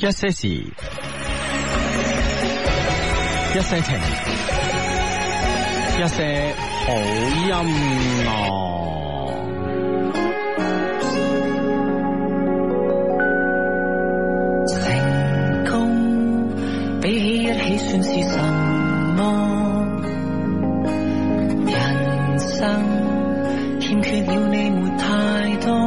一些事，一些情，一些好音樂。 成功比起一起算是什麼？人生欠缺了你沒太多。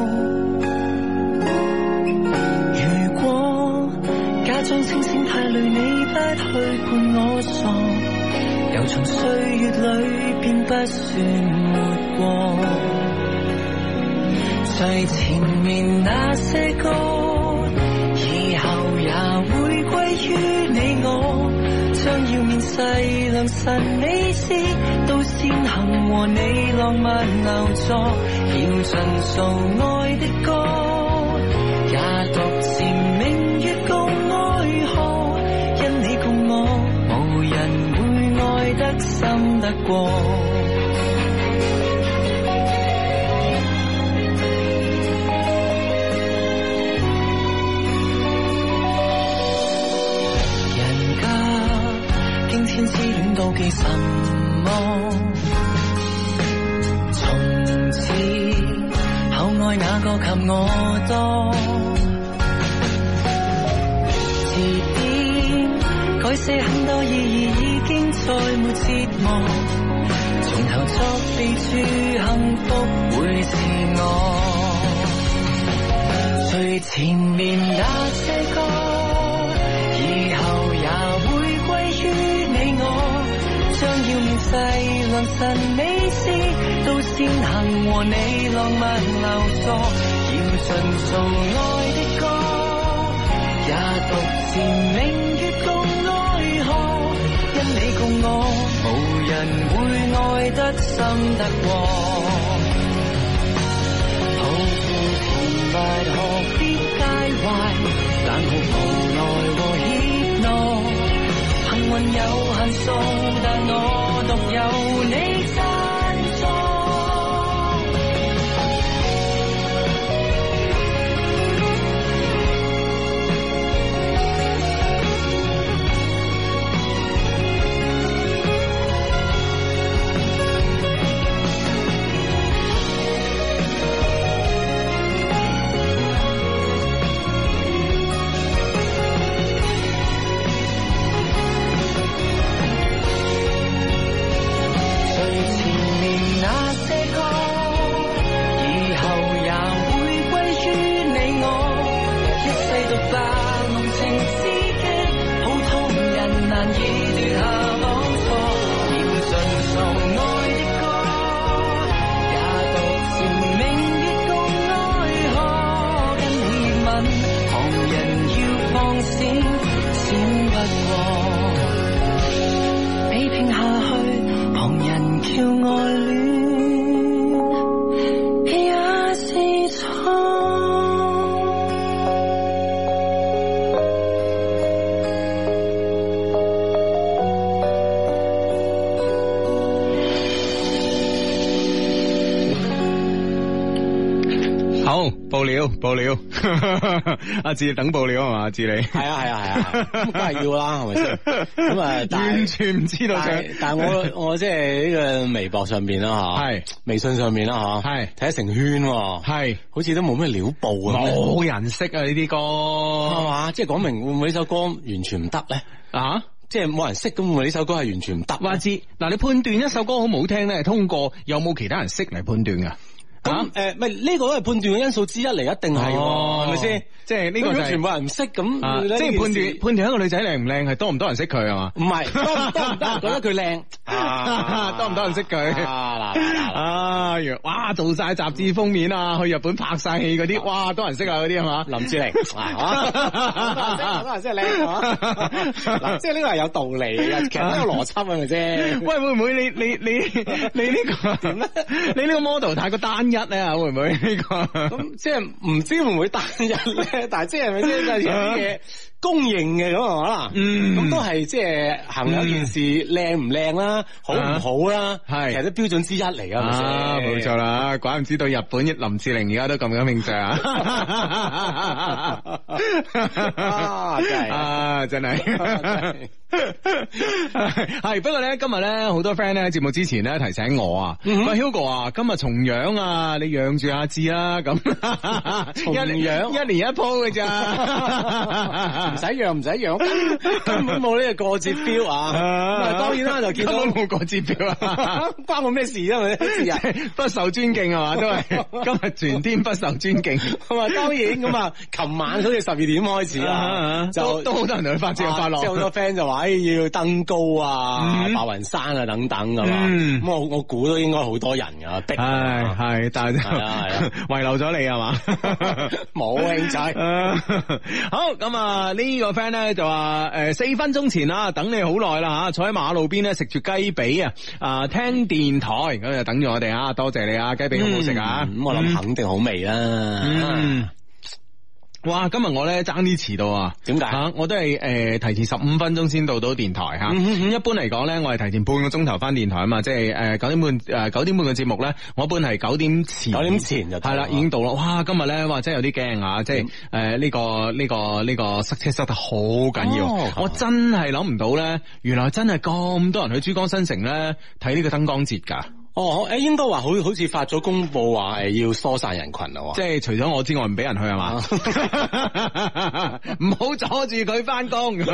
如果假裝清醒太累，你不去伴我傻，又從歲月裏便不算活過。最前面那些歌，以後也會歸於你我。將要面世良辰美事，都先行和你浪漫留座，要盡數愛的歌，也獨自明月共愛河。因你共我，無人會愛得深得過。天之戀妒忌什麼？從此後愛哪個及我多？字典改寫很多意義，已經再沒折磨。從頭作備註，幸福會是我。最前面那些歌，以後也會歸於將要面世良辰美事，都先行和你浪漫留座，要盡數愛的歌，也獨自明月共愛河。因你共我，無人會愛得深得過。抱負甜蜜何必介懷，但毫無奈和怯懦。幸運有限數，但我獨有你贊助。 報料，阿志等報料係嘛？阿志你係啊，咁梗係要啦，係咪先？咁啊， 完全唔知道但係我即係呢個微博上邊啦吓，係微信上面啦吓，係睇得成圈，係好似都冇咩料報啊， 冇人識啊呢啲歌係嘛？ 即係講明會唔會呢首歌完全唔得咧？啊？即係冇人識咁，會唔會呢首歌係完全唔得？ 阿志，嗱，你判斷一首歌好唔好聽咧，係通過有冇其他人識嚟判斷噶。 咁咪呢個都係判斷嘅因素之一嚟，一定係，係咪先？即係呢個就係全部人唔識咁， 即係判斷一個女仔靚唔靚係多唔多人識佢係嘛？ 唔係多唔多人覺得佢靚， 多唔多人識佢哇！做晒雜誌封面啊，去日本拍晒戲嗰啲，哇！多人識啊嗰啲係嘛？ 林志玲多人識靚嗱，即係呢個係有道理嘅，其實都有邏輯係咪先？ 喂，會唔會你呢個點咧？你呢個 model 太過單一咧，會唔會呢個？ 咁即係唔知會唔會單一咧？但係即係咪先？有啲嘢公認嘅咁啊，咁都係即係衡量一件事靚唔靚啦，好唔好啦，係其實都標準之一嚟噶，係咪先？ 冇錯啦，怪唔知道日本林志玲而家都咁有興趣啊！真係係，不過咧今日咧好多 friend 咧喺節目之前咧提醒我啊，喂 Hugo 啊，今日重陽啊，你養住阿志啦，咁重陽一年一鋪嘅咋， 唔使養，根本冇呢個過節 feel 啊！當然啦，就見到冇過節 feel 啊， 關我咩事啊？咪節日不受尊敬係嘛，都係今日全天不受尊敬。 咁啊，當然咁啊，琴晚好似12點開始啊，就都好多人同佢發節日快樂， 即係好多 friend 就話要登高啊、白雲山啊等等㗎嘛。咁我估都應該好多人㗎，逼係，但係遺留咗你係嘛？ 冇興趣。 好咁啊，呢個 friend 咧就話4分鐘前啊，等你好耐啦吓，坐喺馬路邊咧食住雞髀啊，聽電台咁就等住我哋啊，多謝你啊，雞髀好唔好食啊？ 咁我諗肯定好味啦。 哇！今日我咧爭啲遲到啊， 點解？ 我都係提前15分鐘先到電台吓。一般嚟講咧，我係提前半個鐘頭翻電台啊嘛，即係9點半嘅節目咧，我一般係9點前就係啦，已經到啦。哇！今日咧哇真係有啲驚啊，即係呢個塞車塞得好緊要，我真係諗唔到咧，原來真係咁多人去珠江新城咧睇呢個燈光節㗎。 應該話好似發咗公布話係要疏散人群咯， 即係除咗我之外唔俾人去係嘛？唔好阻住佢翻工啲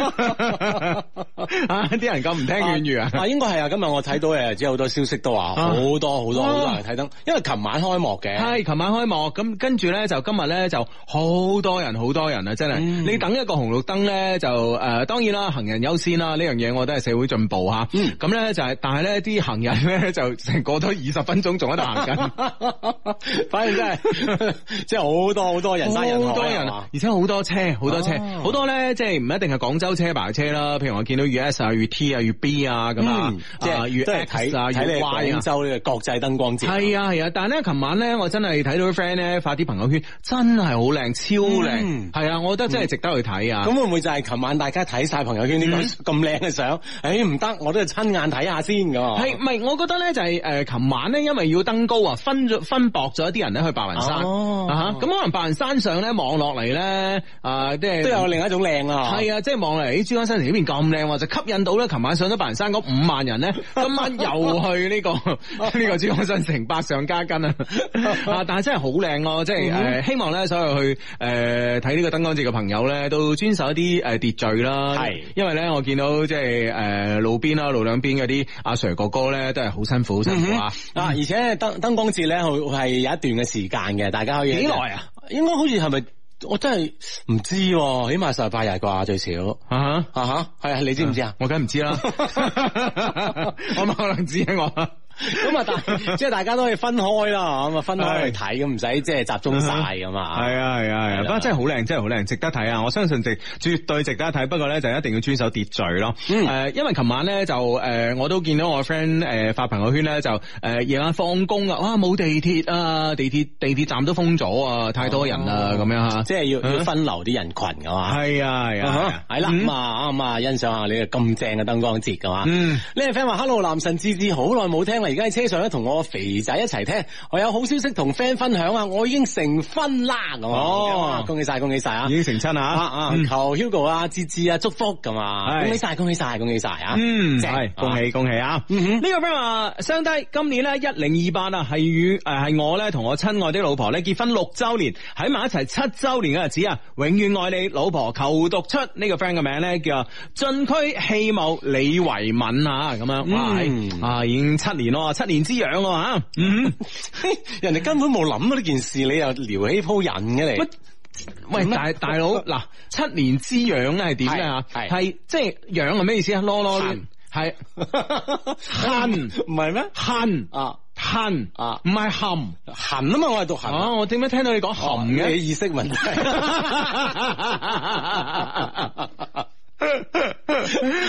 人咁唔聽勸喻啊！ 應該係啊！今日我睇到即係好多消息都話好多人睇燈，因為琴晚開幕嘅。係琴晚開幕，咁跟住咧就今日咧就好多人啊！真係，你等一個紅綠燈咧就當然啦，行人優先啦，呢樣嘢我覺得係社會進步吓。咁咧就係，但係咧啲行人咧就成過咗20分鐘仲喺度行緊，反正真係即係好多人山人海，好多人，而且好多車，好多咧，即係唔一定係廣州車牌車啦。譬如我見到粵 S 啊、粵 T 啊、粵 B 啊咁啊，即係粵 X 啊、粵 Y 啊，廣州呢個國際燈光節係啊。但係咧，琴晚咧我真係睇到啲 friend 咧發啲朋友圈，真係好靚，超靚，係啊，我覺得真係值得去睇啊。咁會唔會就係琴晚大家睇晒朋友圈呢咁靚嘅相？唔得，我都係親眼睇下先㗎。係唔係？我覺得咧就係琴晚咧，因為要登高啊，分薄咗一啲人咧去白雲山，咁可能白雲山上咧望落嚟咧，即係都有另一種靚啊。係啊，即係望嚟啲珠江新城呢邊咁靚，就吸引到咧。琴晚上咗白雲山嗰5萬人咧，今晚又去呢個珠江新城百上加斤啊！但係真係好靚咯，即係希望咧所有去睇呢個燈光節嘅朋友咧，都遵守一啲秩序啦。係，因為咧我見到即係路邊啦、路兩邊嗰啲阿 Sir 哥哥咧，都係好辛苦啊！而且燈光節咧，係有一段嘅時間嘅，大家可以幾耐啊？應該好似係咪？我真係唔知，起碼18日啩最少。係啊，你知唔知啊？我梗唔知啦，我冇可能知啊我。咁啊，即係大家都可以分開啦，咁啊分開去睇，咁唔使即係集中晒噶嘛。係啊，不過真係好靚，真係好靚，值得睇啊！我相信絕對值得睇，不過咧就一定要遵守秩序咯。因為琴晚咧就我都見到我 friend 發朋友圈咧就夜晚放工啊，哇冇地鐵啊，地鐵站都封咗啊，太多人啦咁樣吓，即係要分流啲人群噶嘛。係啊，係啦，咁啊欣賞下你個咁正嘅燈光節噶嘛。呢個 friend 話 Hello 男神芝芝，好耐冇聽。而家喺車上咧，同我肥仔一齊聽，我有好消息同 friend 分享啊！我已經成婚啦，咁恭喜晒啊！已經成親啊！求 Hugo 啊、芝芝啊祝福咁啊！恭喜晒啊！係恭喜啊！呢個 friend 話，相低今年咧1028啊，係我咧同我親愛的老婆咧結婚6周年，喺埋一齊7周年嘅日子啊！永遠愛你，老婆求讀出呢個 friend 嘅名咧叫進區汽務李維敏啊！咁樣哇，已經7年。7年之癢吓，人哋根本冇諗到呢件事，你又撩起鋪癮嘅你。喂，大佬嗱，7年之癢係點咧？係即係癢係咩意思啊？囉係恨，唔係咩？恨啊，恨啊，唔係含恨啊嘛，我係讀恨。我點解聽到你講含嘅？你意識問題。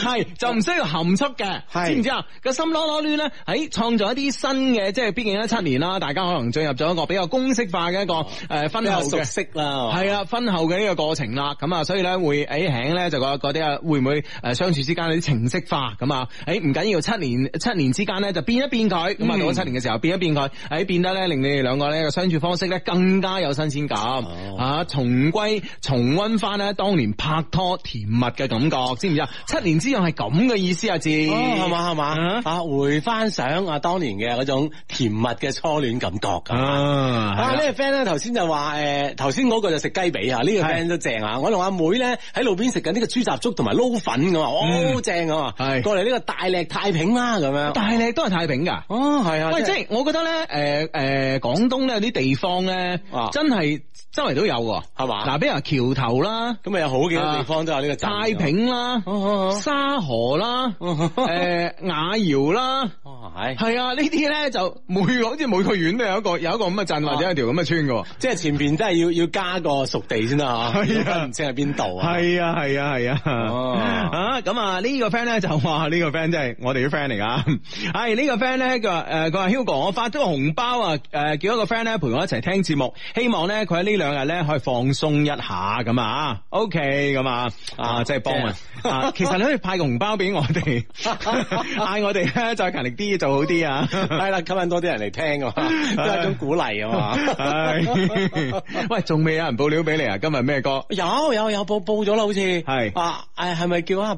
係就唔需要含蓄嘅，知唔知啊？個心囉囉攣咧，喺創造一啲新嘅，即係畢竟17年啦，大家可能進入咗一個比較公式化嘅一個婚後熟悉啦， 係啊，婚後嘅呢個過程啦，咁啊，所以咧會輕咧就嗰啲啊會唔會相處之間有啲程式化咁啊？唔緊要，7年之間咧就變一變佢，咁啊到咗7年嘅時候變一變佢，變得咧令你哋兩個咧個相處方式咧更加有新鮮感，重溫翻咧當年拍拖甜蜜嘅感覺，知唔知啊？7年之癢係咁嘅意思啊，字係嘛，回翻想當年嘅嗰種甜蜜嘅初戀感覺㗎。呢個 friend 咧頭先就話頭先嗰個就食雞髀啊，呢個 friend 都正啊！我同阿妹咧喺路邊食緊呢個豬雜粥同埋撈粉㗎嘛，好正啊！係過嚟呢個大瀝太平啦咁樣，大瀝都係太平㗎。係啊，喂，即係我覺得咧廣東咧有啲地方咧真係周圍都有喎，係嘛？嗱，比如話橋頭啦，咁啊有好幾個地方都有呢個太平啦、沙河啦、雅瑤啦，係啊，呢啲咧就好似每個縣都有一個咁嘅鎮或者有條咁嘅村嘅，即係前邊真係要加個屬地先得嚇，唔知係邊度啊？係啊，咁啊呢個 friend 咧就話呢個 friend 真係我哋啲 friend 嚟㗎，係呢個 friend 咧佢話 Hugo 我發咗個紅包啊，叫一個 friend 咧陪我一齊聽節目，希望咧佢喺呢2日咧可以放鬆一下咁啊 ，OK 咁啊，即係幫啊，其實你可以派個紅包俾我哋，嗌我哋咧再勤力啲做好啲啊，係啦，吸引多啲人嚟聽啊嘛，都係一種鼓勵啊嘛。喂，仲未有人報料俾你啊？今日咩歌？有報咗啦，好似係係咪叫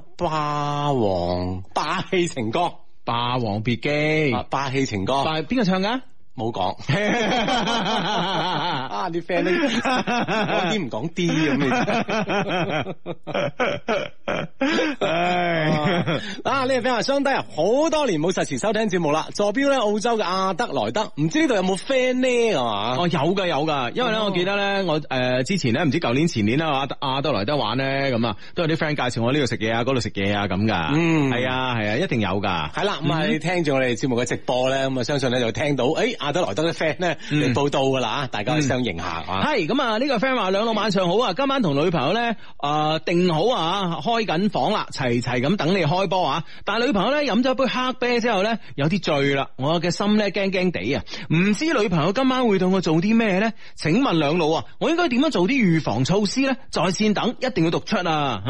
霸氣情歌？霸王別姬，霸氣情歌，邊個唱噶？冇講，啲 friend 都講啲唔講啲咁嘅。呢個 friend 話相低啊，好多年冇實時收聽節目啦。坐標咧澳洲嘅阿德萊德，唔知呢度有冇 friend 呢？係嘛？有噶，因為咧我記得咧我之前咧唔知舊年前年啦阿德萊德玩咧咁啊，都有啲 friend 介紹我呢度食嘢啊，嗰度食嘢啊咁噶。係啊，一定有噶。係啦，咁啊你聽住我哋節目嘅直播咧，咁啊相信咧就聽到阿德萊德嘅 friend 咧嚟報道噶啦，大家可以相認下啊。係咁啊，呢個 friend 話兩老晚上好啊，今晚同女朋友咧定好啊，開緊房啦，齊咁等你開波啊。但係女朋友咧飲咗一杯黑啤之後咧有啲醉啦，我嘅心咧驚驚地啊，唔知女朋友今晚會對我做啲咩咧？請問兩老啊，我應該點樣做啲預防措施咧？在線等，一定要讀出啊！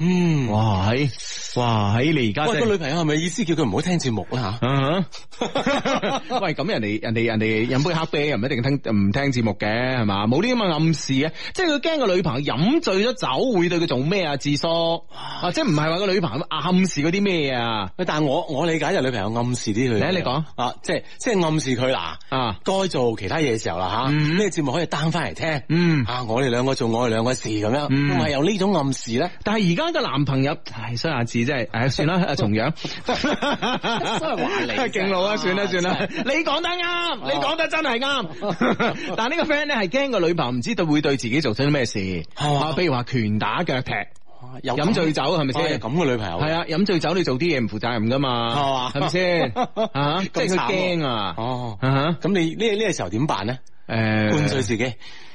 哇你而家個女朋友係咪意思叫佢唔好聽節目啦吓？喂，咁人哋飲杯黑啤又唔一定唔聽節目嘅係嘛？冇呢啲咁嘅暗示嘅，即係佢驚個女朋友飲醉咗酒會對佢做咩啊？智叔即係唔係話個女朋友暗示嗰啲咩啊？但係我理解就女朋友暗示啲佢，你講即係暗示佢該做其他嘢嘅時候啦吓，咩節目可以 down 翻嚟聽？我哋兩個做我哋兩個事咁樣，唔係有呢種暗示咧？但係而家個男朋友衰下字真係，算啦，重樣，都係話你勁佬啊！算啦，你講得啱，你講得真係啱。但係呢個 friend 咧係驚個女朋友唔知道會對自己做出啲咩事，譬如話拳打腳踢。飲醉酒係咪先？咁嘅女朋友係啊，飲醉酒你做啲嘢唔負責任噶嘛，係咪先？即係佢驚啊！咁你呢個時候點辦咧？灌醉自己。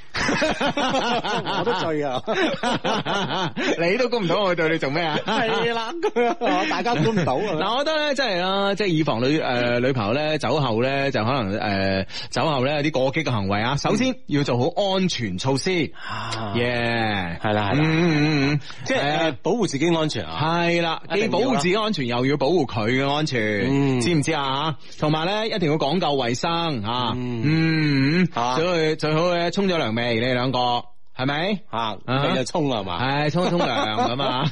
我都醉啊！你都估唔到我對你做咩啊？係啦，大家估唔到啊！嗱，我覺得咧，真係啦，即係以防女朋友咧酒後咧就可能酒後咧有啲過激嘅行為啊。首先要做好安全措施，係啦，即係保護自己安全啊！係啦，既保護自己安全，又要保護佢嘅安全，知唔知啊？同埋咧，一定要講究衛生啊！最好咧沖咗涼未？你兩個係咪？你就沖係嘛？係沖涼咁啊？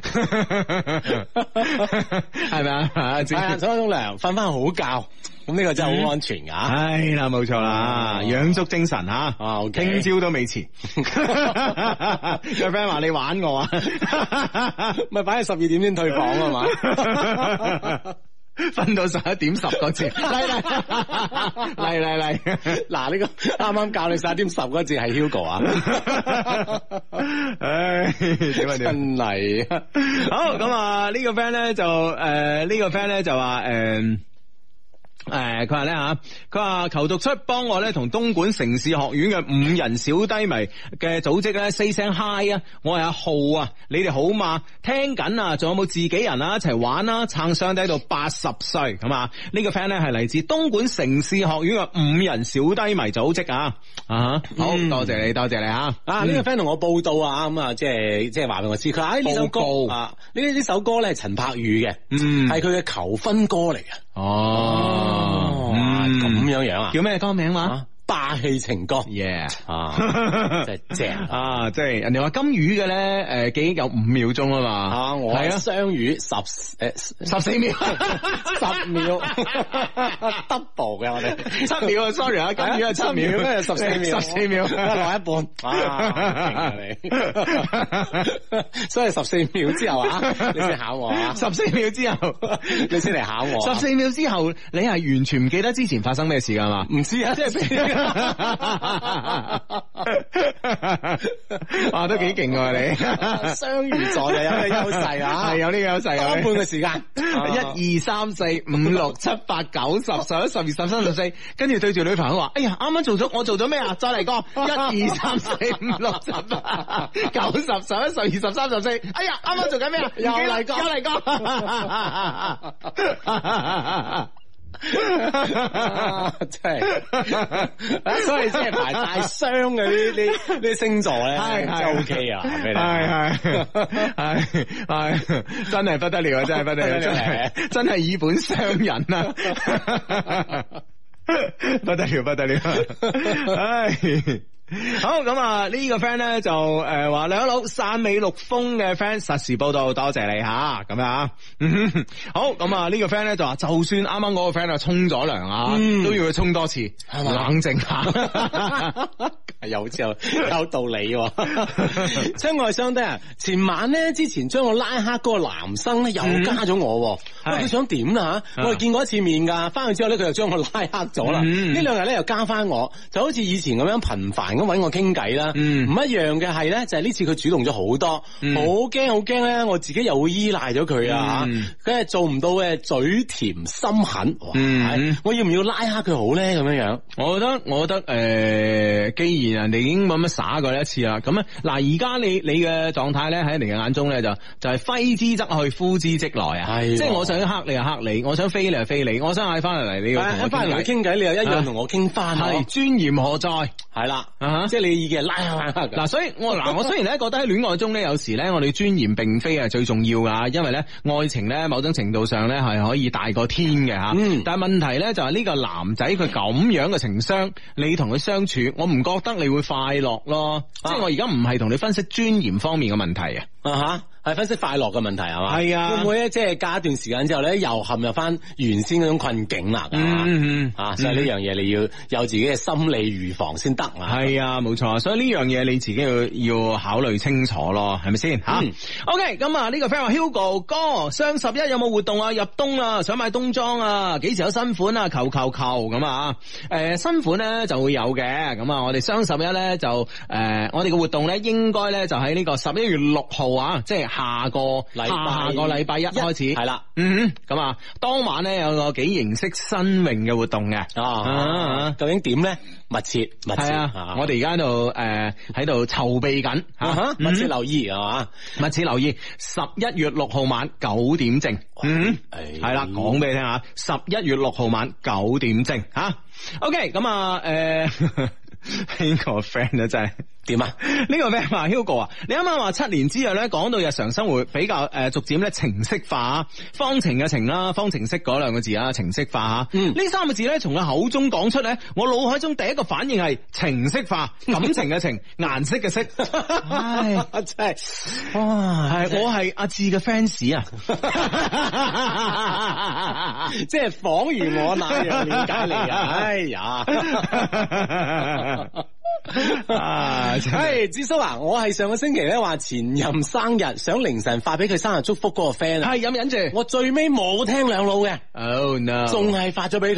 係咪啊？沖涼，瞓翻好覺，咁呢個真係好安全噶。係啦，冇錯啦，養足精神吓。聽朝都未遲。有 friend 話你玩我啊？咪擺喺12點先退房啊嘛？瞓到11點10個字，嚟，嗱呢個啱啱教你11點10個字係 Hugo 啊，唉，點啊真係，好咁啊呢個 friend 咧就呢個 friend 咧就話佢話咧吓，佢話求讀出幫我咧同東莞城市學院嘅5人小低迷嘅組織咧 say 聲 hi 啊，我係阿浩啊，你哋好嘛？聽緊啊，仲有冇自己人啊一齊玩啊？撐雙低到80歲咁啊！呢個 friend 咧係嚟自東莞城市學院嘅5人小低迷組織啊！好多謝你，多謝你吓！ 呢個 friend 同我報道啊，咁啊即係話俾我知，佢話呢首歌啊呢首歌咧係陳柏宇嘅，係佢嘅求婚歌嚟嘅。咁樣啊？ 叫咩歌名話？ 霸氣情歌 ，yeah 真係正啊！即係人哋話金魚嘅咧，記憶有5秒鐘啊嘛， 我係雙魚14秒10秒double 嘅我哋 7秒啊 ，sorry 啊，金魚係7秒咩？14秒落一半所以14秒之後啊，你先考我啊！14秒之後你先嚟考我，14秒之後你係完全唔記得之前發生咩事噶嘛？唔知啊，即係。 都幾勁喎你， 雙魚座就有呢個優勢啊， 係有呢個優勢， 多半嘅時間 1、2、3、4、5、6、7、8、9、10、11、12、13、14，跟住對住女朋友話：哎呀，啱啱我做咗咩啊？再嚟個1、2、3、4、5、6、7、8、9、10、11、12、13、14，哎呀，啱啱做緊咩啊？又嚟個。 真係，所以即係排大雙嘅呢星座咧，真係 OK 啊！ 係真係不得了啊！真係不得了，真係以本傷人啊！不得了，不得了！唉。好咁啊！呢個 friend 咧就話兩老汕尾陸豐嘅 friend 實時報道，多謝你吓咁啊！好咁啊！呢個 friend 咧就話，就算啱啱嗰個 friend 啊沖咗涼啊，都要佢沖多次，係嘛？冷靜下， 有道理。親愛相弟啊，前晚咧之前將我拉黑嗰個男生咧又加咗我，佢想點啊？我哋見過一次面噶，翻去之後咧佢又將我拉黑咗啦。呢兩日咧又加翻我，就好似以前咁樣頻繁咁搵我傾偈啦，唔一樣嘅係咧，就係呢次佢主動咗好多，好驚咧，我自己又會依賴咗佢啊，佢係做唔到嘅，嘴甜心狠，我要唔要拉黑佢好咧？咁樣樣， 我覺得既然人哋已經咁樣耍過一次啦，咁嗱，而家你嘅狀態咧喺人哋嘅眼中咧就係揮之則去，呼之則來啊，即係我想黑你就黑你，我想飛你就飛你，我想嗌翻嚟你翻嚟同佢傾偈，你又一樣同我傾翻， 係尊嚴何在？係啦。 即係你意見係拉嗱，所以我雖然咧覺得喺戀愛中咧，有時咧我哋尊嚴並非係最重要噶，因為咧愛情咧某種程度上咧係可以大過天嘅吓。但係問題咧就係呢個男仔佢咁樣嘅情商，你同佢相處，我唔覺得你會快樂咯。即係我而家唔係同你分析尊嚴方面嘅問題啊。 係分析快樂嘅問題係嘛？ 係啊， 會唔會咧即係隔一段時間之後咧又陷入翻原先嗰種困境啦？所以呢樣嘢你要有自己嘅心理預防先得啊！ 係啊，冇錯，所以呢樣嘢你自己要考慮清楚咯，係咪先吓？OK，咁啊呢個 friend 話 Hugo 哥，雙11有冇活動啊？入冬啦，想買冬裝啊，幾時有新款啊？求咁啊！新款咧就會有嘅，咁啊我哋雙11咧就我哋嘅活動咧應該咧就喺呢個11月6號啊，即係下個禮拜一開始係啦， 咁啊當晚咧有個幾形式新穎嘅活動嘅， 究竟點咧？密切啊！我哋而家喺度籌備緊， 密切留意係嘛？ 密切留意11月6號晚9點正，係啦，講俾你聽下，11月6號晚9點正吓。OK， 咁啊呢個 friend 啊真係。 點啊？ 呢個咩話 Hugo 啊？你啱啱話7年之癢咧，講到日常生活比較逐漸咧程式化，方程嘅程啦，方程式嗰兩個字啊，程式化吓。呢3個字咧，從佢口中講出咧，我腦海中第一個反應係程式化，感情嘅情，顏色嘅色。唉，真係，哇，係我係阿志嘅 fans 啊， 即係恍如我那樣了解你啊！哎呀。子叔啊，我係上個星期咧話前任生日，想凌晨發俾佢生日祝福嗰個 friend 啊， 係忍住， 我最尾冇聽兩老嘅， Oh no， 仲係發咗俾佢。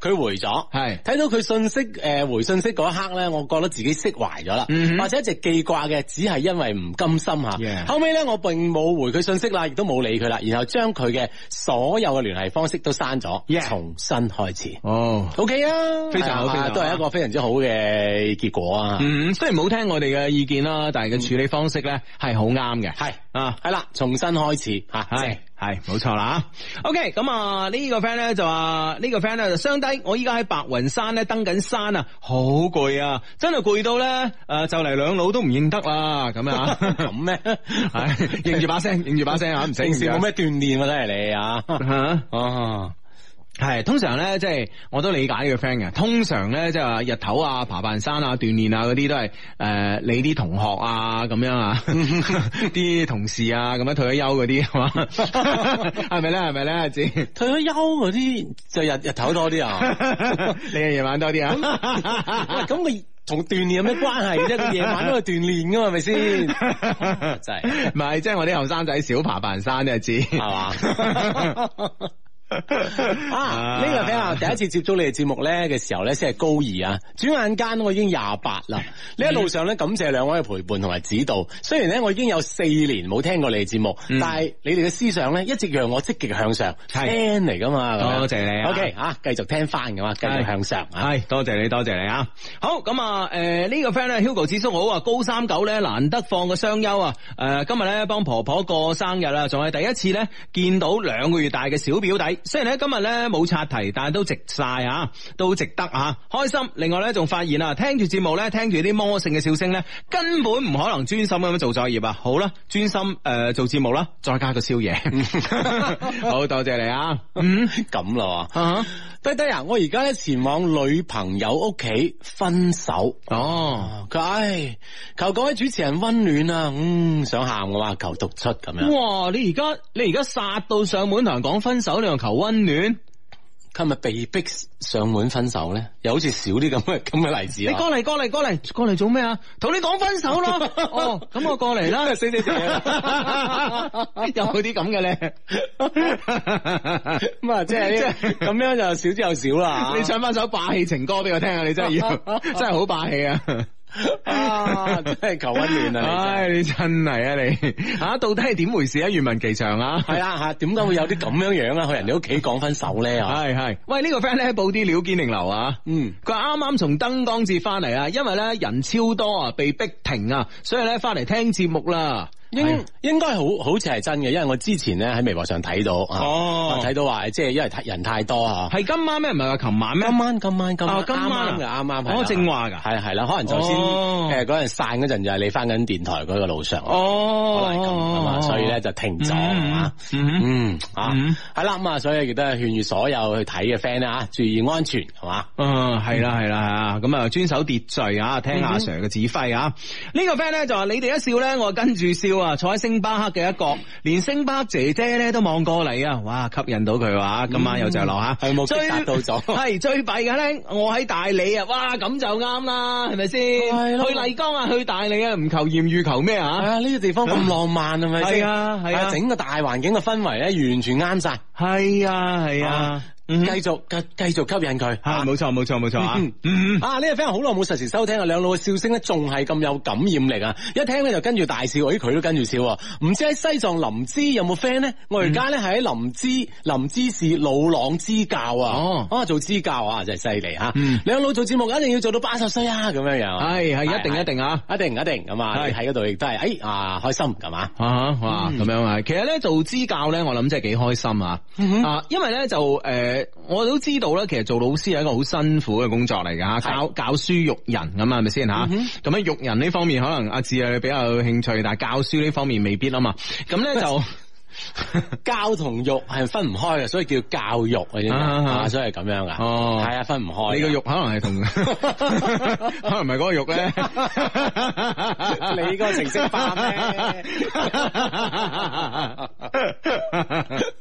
佢回咗，係睇到佢信息回信息嗰一刻咧，我覺得自己釋懷咗啦，或者一直記掛嘅只係因為唔甘心吓。後尾咧我並冇回佢信息啦，亦都冇理佢啦，然後將佢嘅所有嘅聯繫方式都刪咗，重新開始。哦 ，OK 啊，非常好，都係一個非常之好嘅結果啊。雖然冇聽我哋嘅意見啦，但係嘅處理方式咧係好啱嘅。係啊，係啦，重新開始吓，係冇錯啦。OK， 咁啊呢個 friend 咧就話呢個 friend 咧就相低，我依家喺白雲山咧登緊山啊，好攰啊，真係攰到咧就嚟兩老都唔認得啦，咁啊咁咩？係認住把聲，認住把聲啊，唔使平時冇咩鍛煉啊，真係你啊哦。係通常咧，即係我都理解呢個 friend 嘅。通常咧，即係話日頭啊、爬半山啊、鍛煉啊嗰啲都係你啲同學啊咁樣啊，啲同事啊咁樣退咗休嗰啲係嘛？係咪咧？係咪咧？阿志退咗休嗰啲就日頭多啲啊？你係夜晚多啲啊？咁佢同鍛煉有咩關係啫？佢夜晚都係鍛煉噶嘛，係咪先？真係唔係？即係我啲後生仔少爬半山你知係嘛？呢個俾我第一次接觸你哋節目咧嘅時候咧，先係高二啊！轉眼間我已經28啦。呢一路上咧，感謝兩位嘅陪伴同埋指導。雖然咧我已經有4年冇聽過你哋節目，但係你哋嘅思想咧一直讓我積極向上。聽嚟噶嘛？多謝你。OK 啊，繼續聽翻噶嘛，繼續向上。係多謝你，多謝你啊！好咁啊，呢個 friend 咧 Hugo 智叔好啊，高39咧難得放個雙休啊！今日咧幫婆婆過生日啦，仲係第一次咧見到2個月大嘅小表弟。雖然咧今日咧冇刷題，但係都值晒啊，都值得啊，開心。另外咧仲發現啊，聽住節目咧，聽住啲魔性嘅笑聲咧，根本唔可能專心咁樣做作業啊。好啦，專心做節目啦，再加個宵夜。好多謝你啊。咁啦，弟弟啊，我而家咧前往女朋友屋企分手。哦，佢求各位主持人溫暖啊，想喊嘅話求讀出咁樣。哇，你而家殺到上門同人講分手，你又求溫暖？今日被逼上門分手咧，又好似少啲咁嘅例子啊！你過嚟做咩啊？同你講分手咯！哦，咁我過嚟啦，死有冇啲咁嘅咧？咁啊，即係咁樣就少之又少啦。你唱翻首霸氣情歌俾我聽啊！你真係要，真係好霸氣啊！啊，真係求溫暖啊！唉，你真係啊你吓，到底係點回事啊？願聞其詳啊！係啊吓，點解會有啲咁樣樣啊？去人哋屋企講分手咧？係，喂，呢個 friend 咧報啲料堅定流啊！佢話啱啱從燈光節翻嚟啊，因為咧人超多啊，被逼停啊，所以咧翻嚟聽節目啦。應該好似係真嘅，因為我之前咧喺微博上睇到，睇到話即係因為人太多啊。係今晚咩？唔係話琴晚咩？今晚今晚嘅啱正話噶，係啦，可能就先嗰陣散嗰陣就係你翻緊電台嗰個路上，可能咁啊嘛，所以咧就停咗啊。係啦咁啊，所以亦都係勸喻所有去睇嘅 friend 咧啊，注意安全係嘛。係啦，咁啊遵守秩序啊，聽阿 Sir 嘅指揮啊。呢個 friend 咧就話你哋一笑咧，我跟住笑。坐喺星巴克嘅一角，連星巴克姐姐咧都望過嚟啊！哇，吸引到佢話今晚有着落吓，係冇擊殺到咗。係最弊嘅咧，我喺大理啊！哇，咁就啱啦，係咪先？係咯，去麗江啊，去大理啊，唔求艷遇求咩啊？係啊，呢個地方咁浪漫係咪先？係啊，整個大環境嘅氛圍咧，完全啱晒。係啊。繼續吸引佢，冇錯啊！呢個 friend 好耐冇實時收聽啊，兩老嘅笑聲咧仲係咁有感染力啊！一聽咧就跟住大笑，佢都跟住笑。唔知喺西藏林芝有冇 friend 咧？我而家咧係喺林芝市魯朗支教啊！做支教啊，真係犀利吓！兩老做節目一定要做到80歲啊！咁樣樣係一定啊！一定咁啊！喺嗰度亦都係開心係嘛？哇咁樣啊！其實咧做支教咧，我諗真係幾開心啊！因為咧就我都知道咧，其實做老師係一個好辛苦嘅工作嚟㗎吓，教書育人咁啊，係咪先吓？咁樣育人呢方面可能阿志啊比較有興趣，但係教書呢方面未必啊嘛。咁咧就教同育係分唔開嘅，所以叫教育啊，所以係咁樣噶。係啊，分唔開。你個育可能係同，可能唔係嗰個育咧。你個程式化咩？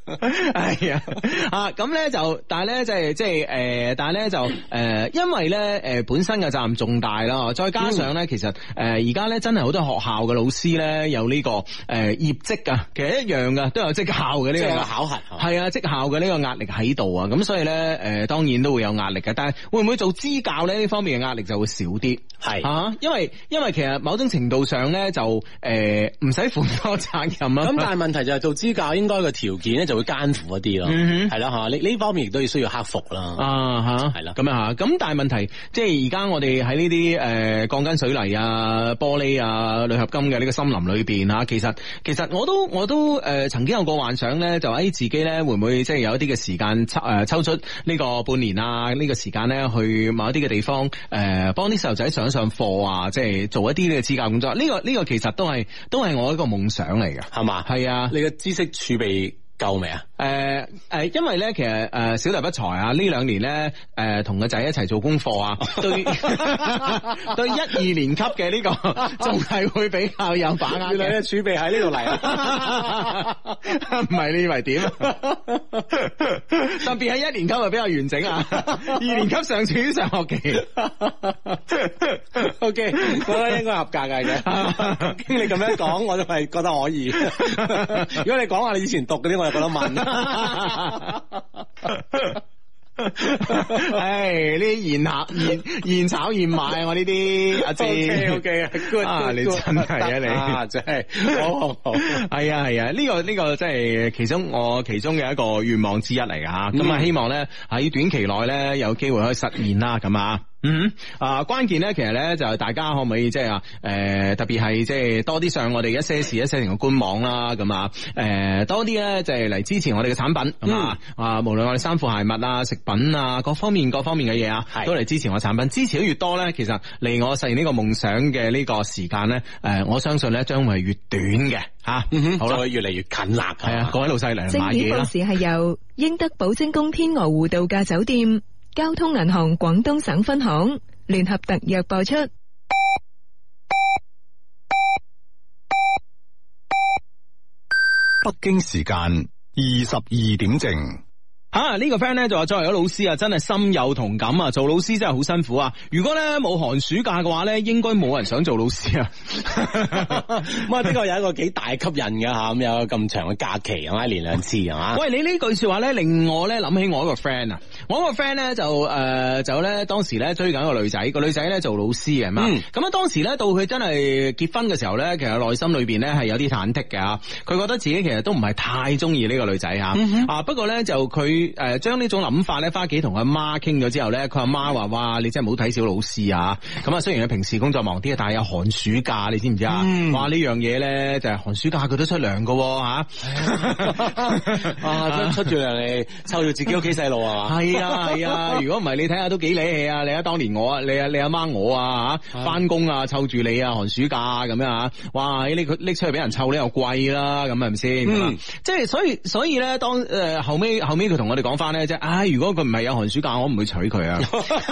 係啊，咁咧就，但係咧但係咧就因為咧本身嘅責任重大啦，再加上咧其實而家咧真係好多學校嘅老師咧有呢個業績啊，其實一樣噶，都有績效嘅呢個考核， 係啊，績效嘅呢個壓力喺度啊，咁所以咧當然都會有壓力嘅，但係會唔會做支教咧？呢方面嘅壓力就會少啲，係啊，因為其實某種程度上咧就唔使負多責任啊。 咁但係問題就係做支教應該個條件咧就會艱苦一啲咯，係啦吓，呢方面亦都要需要克服啦。係啦， 咁樣吓，咁但係問題即係而家我哋喺呢啲鋼筋水泥啊、玻璃啊、鋁合金嘅呢個森林裏邊啊，其實我都曾經有過幻想咧，就喺自己咧會唔會即係有一啲嘅時間抽出呢個半年啊呢個時間咧去某一啲嘅地方幫啲細路仔上課啊，即係做一啲嘅支教工作。呢個其實都係我一個夢想嚟嘅，係嘛？係啊， 你嘅知識儲備夠未啊？ 因為咧，其實小弟不才啊，呢2年咧，同個仔一齊做功課啊，對1、2年級嘅呢個仲係會比較有把握嘅。 原來嘅儲備喺呢度嚟啊！ 唔係你以為點？特別係1年級就比較完整啊，2年級上處於上學期。 OK， 我覺得應該合格嘅。經你咁樣講，我都係覺得可以。如果你講下你以前讀嗰啲，我就覺得問。 唉，呢啲現炒現賣我呢啲阿姐 OK， good， 你真係啊你真係好係啊，呢個真係其中嘅一個願望之一嚟㗎吓，咁啊希望咧喺短期內咧有機會可以實現啦，咁啊。關鍵咧，其實咧就係大家可唔可以即係特別係即係多啲上我哋一些事一些情嘅官網啦，咁啊，多啲咧就係嚟支持我哋嘅產品，咁無論我哋衫褲鞋襪啊、食品啊，各方面嘅嘢啊，都嚟支持我產品。支持得越多咧，其實離我實現呢個夢想嘅呢個時間咧，我相信咧將會係越短嘅吓，好啦， 越嚟越近啦。 係啊，各位老細嚟買嘢啦。 正點報時係由英德寶晶宮天鵝湖度假酒店、交通銀行廣東省分行聯合特約播出。 北京時間22點正。 呢個 friend 咧就話作為咗老師啊，真係深有同感啊！做老師真係好辛苦啊！如果咧冇寒暑假嘅話咧，應該冇人想做老師啊！ 咁啊，呢個有一個幾大吸引嘅吓，咁有咁長嘅假期係嘛，一年2次係嘛？ 喂，你呢句說話咧令我咧諗起我一個 friend 啊！我一個 friend 咧就咧當時咧追緊一個女仔，個女仔咧做老師嘅嘛。咁啊當時咧到佢真係結婚嘅時候咧，其實內心裏邊咧係有啲忐忑嘅吓，佢覺得自己其實都唔係太中意呢個女仔吓。不過咧就佢將呢種諗法咧，翻屋企同阿媽傾咗之後咧，佢阿媽話：哇，你真係唔好睇小老師啊！咁啊，雖然佢平時工作忙啲，但係有寒暑假，你知唔知啊？哇，呢樣嘢咧就係寒暑假佢都出糧噶吓， 出住糧嚟湊住自己屋企細路啊嘛？ 係啊，如果唔係你睇下都幾理氣啊！你睇當年我啊，你阿媽我啊吓，翻工啊湊住你啊，寒暑假咁樣啊，哇！你佢拎出去俾人湊咧又貴啦，咁係咪先？即係所以咧，當後尾佢同我哋講翻咧，即係，如果佢唔係有寒暑假，我唔會娶佢啊。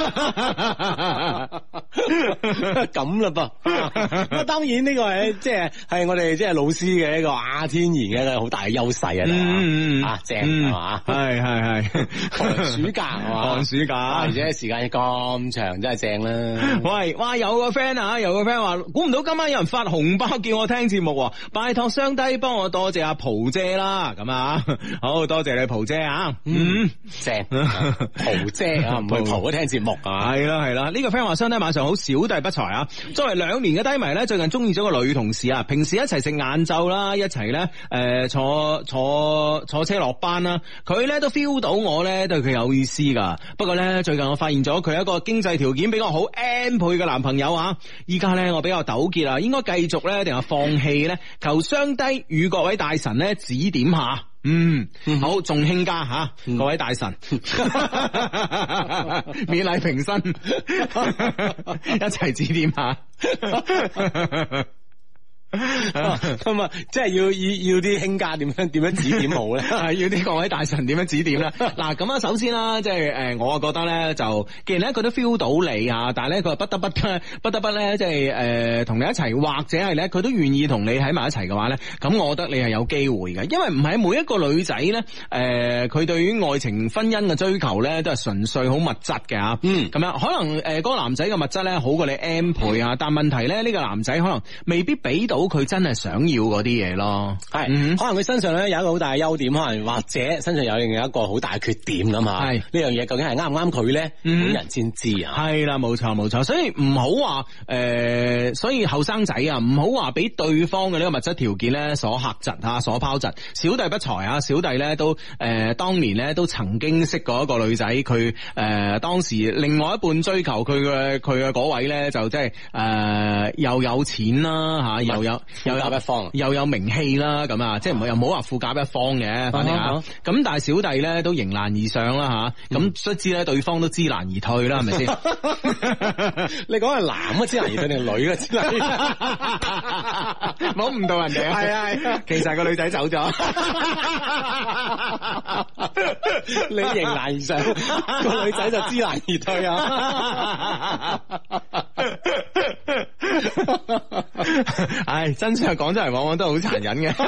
咁啦噃，當然呢個係即係我哋即係老師嘅一個天然嘅一個好大嘅優勢啊！正係嘛？係寒暑假係嘛？ 寒暑假， 而且時間咁長，真係正啦。 喂，哇！有個 friend 話，估唔到今晚有人發紅包叫我聽節目，拜託雙低幫我多謝阿蒲姐啦。咁啊，好多謝你蒲姐啊！ 正蒲姐啊，唔會蒲都聽節目啊。 係啦，呢個 friend 話雙低晚上好，小弟不才啊。作為2年嘅低迷咧，最近中意咗個女同事啊，平時一齊食晏晝啦，一齊咧坐車落班啦。佢咧都 feel 到我咧對佢有意思噶。不過咧最近我發現咗佢一個經濟條件比我好 N 倍嘅男朋友啊。依家咧我比較糾結啊，應該繼續咧定係放棄咧？求雙低與各位大神咧指點下。好，眾卿家吓，各位大神，勉勵平身，一齊指點下。 咁啊，即係要啲兄家點樣指點好咧？ 要啲各位大臣點樣指點咧？嗱，咁啊，首先啦，即係我啊覺得咧，就既然咧佢都 feel 到你啊，但係咧佢不得不咧，即係同你一齊，或者係咧佢都願意同你喺埋一齊嘅話咧，咁我覺得你係有機會嘅，因為唔係每一個女仔咧，佢對於愛情婚姻嘅追求咧，都係純粹好物質嘅吓，咁樣可能嗰個男仔嘅物質咧好過你 M 倍啊，但問題咧呢個男仔可能未必俾到佢真係想要嗰啲嘢咯，係，可能佢身上咧有一個好大嘅優點，可能或者身上有另一個好大嘅缺點咁吓，係呢樣嘢究竟係啱唔啱佢咧？本人先知啊，係啦，冇錯，所以唔好話所以後生仔啊，唔好話俾對方嘅呢個物質條件咧所嚇窒啊，所拋窒。小弟不才啊，小弟咧都當年咧都曾經識過一個女仔，佢當時另外一半追求佢嘅嗰位咧就即係又有錢啦吓，又有一方，又有名氣啦咁啊，即係又唔好話富甲一方嘅，反正咁但係小弟咧都迎難而上啦吓，咁卒之咧對方都知難而退啦，係咪先？你講係男嘅知難而退定女嘅知難而退？唔好誤導人哋啊！係啊，其實個女仔走咗，你迎難而上，個女仔就知難而退啊！唉，真相講出嚟，往往都係好殘忍嘅。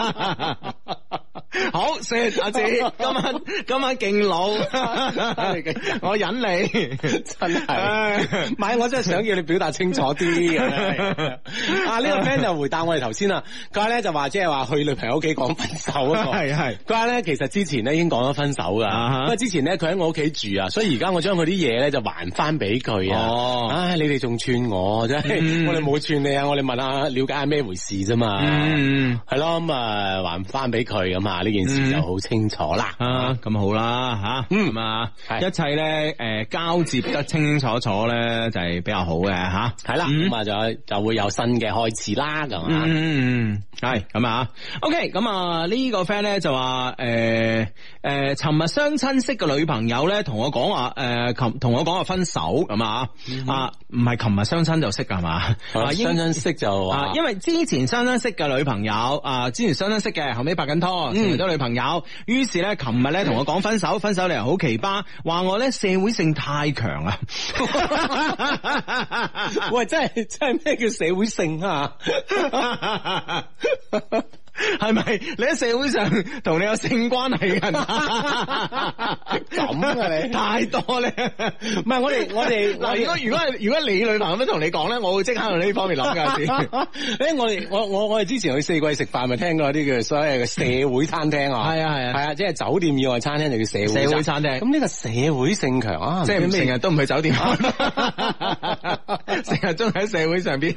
好，謝謝阿姐，今晚勁老，我忍你，真係，唔係我真係想叫你表達清楚啲。啊，呢個 friend 就回答我哋頭先啦，佢話咧就話即係話去女朋友屋企講分手啊，係，佢話咧其實之前咧已經講咗分手噶，不過之前咧佢喺我屋企住啊，所以而家我將佢啲嘢咧就還翻俾佢啊。哦，唉，你哋仲串我真係，我哋冇串你啊，我哋問下了解下咩回事啫嘛，係咯，咁啊還翻俾佢咁啊。呢件事就好清楚啦，咁好啦吓，咁啊，一切咧交接得清清楚楚咧就係比較好嘅吓，係啦，咁啊就會有新嘅開始啦，咁啊，係咁啊 ，OK， 咁啊呢個 friend 咧就話尋日相親識嘅女朋友咧同我講話同我講話分手咁啊，唔係尋日相親就識噶係嘛，相親識就因為之前相親識嘅女朋友之前相親識嘅後尾拍緊拖。咗女朋友，於是咧，琴日咧同我講分手，分手理由好奇葩，話我咧社會性太強啊！喂，真係咩叫社會性啊？係咪你喺社會上同你有性關係嘅人咁啊？你太多咧，唔係我哋嗱，如果你女朋友咁同你講咧，我會即刻向呢方面諗噶先。我哋之前去四季食飯，咪聽過啲叫所謂嘅社會餐廳啊？係啊，即係酒店以外餐廳就叫社會餐廳。咁呢個社會性強啊，即係成日都唔去酒店，成日都喺社會上邊。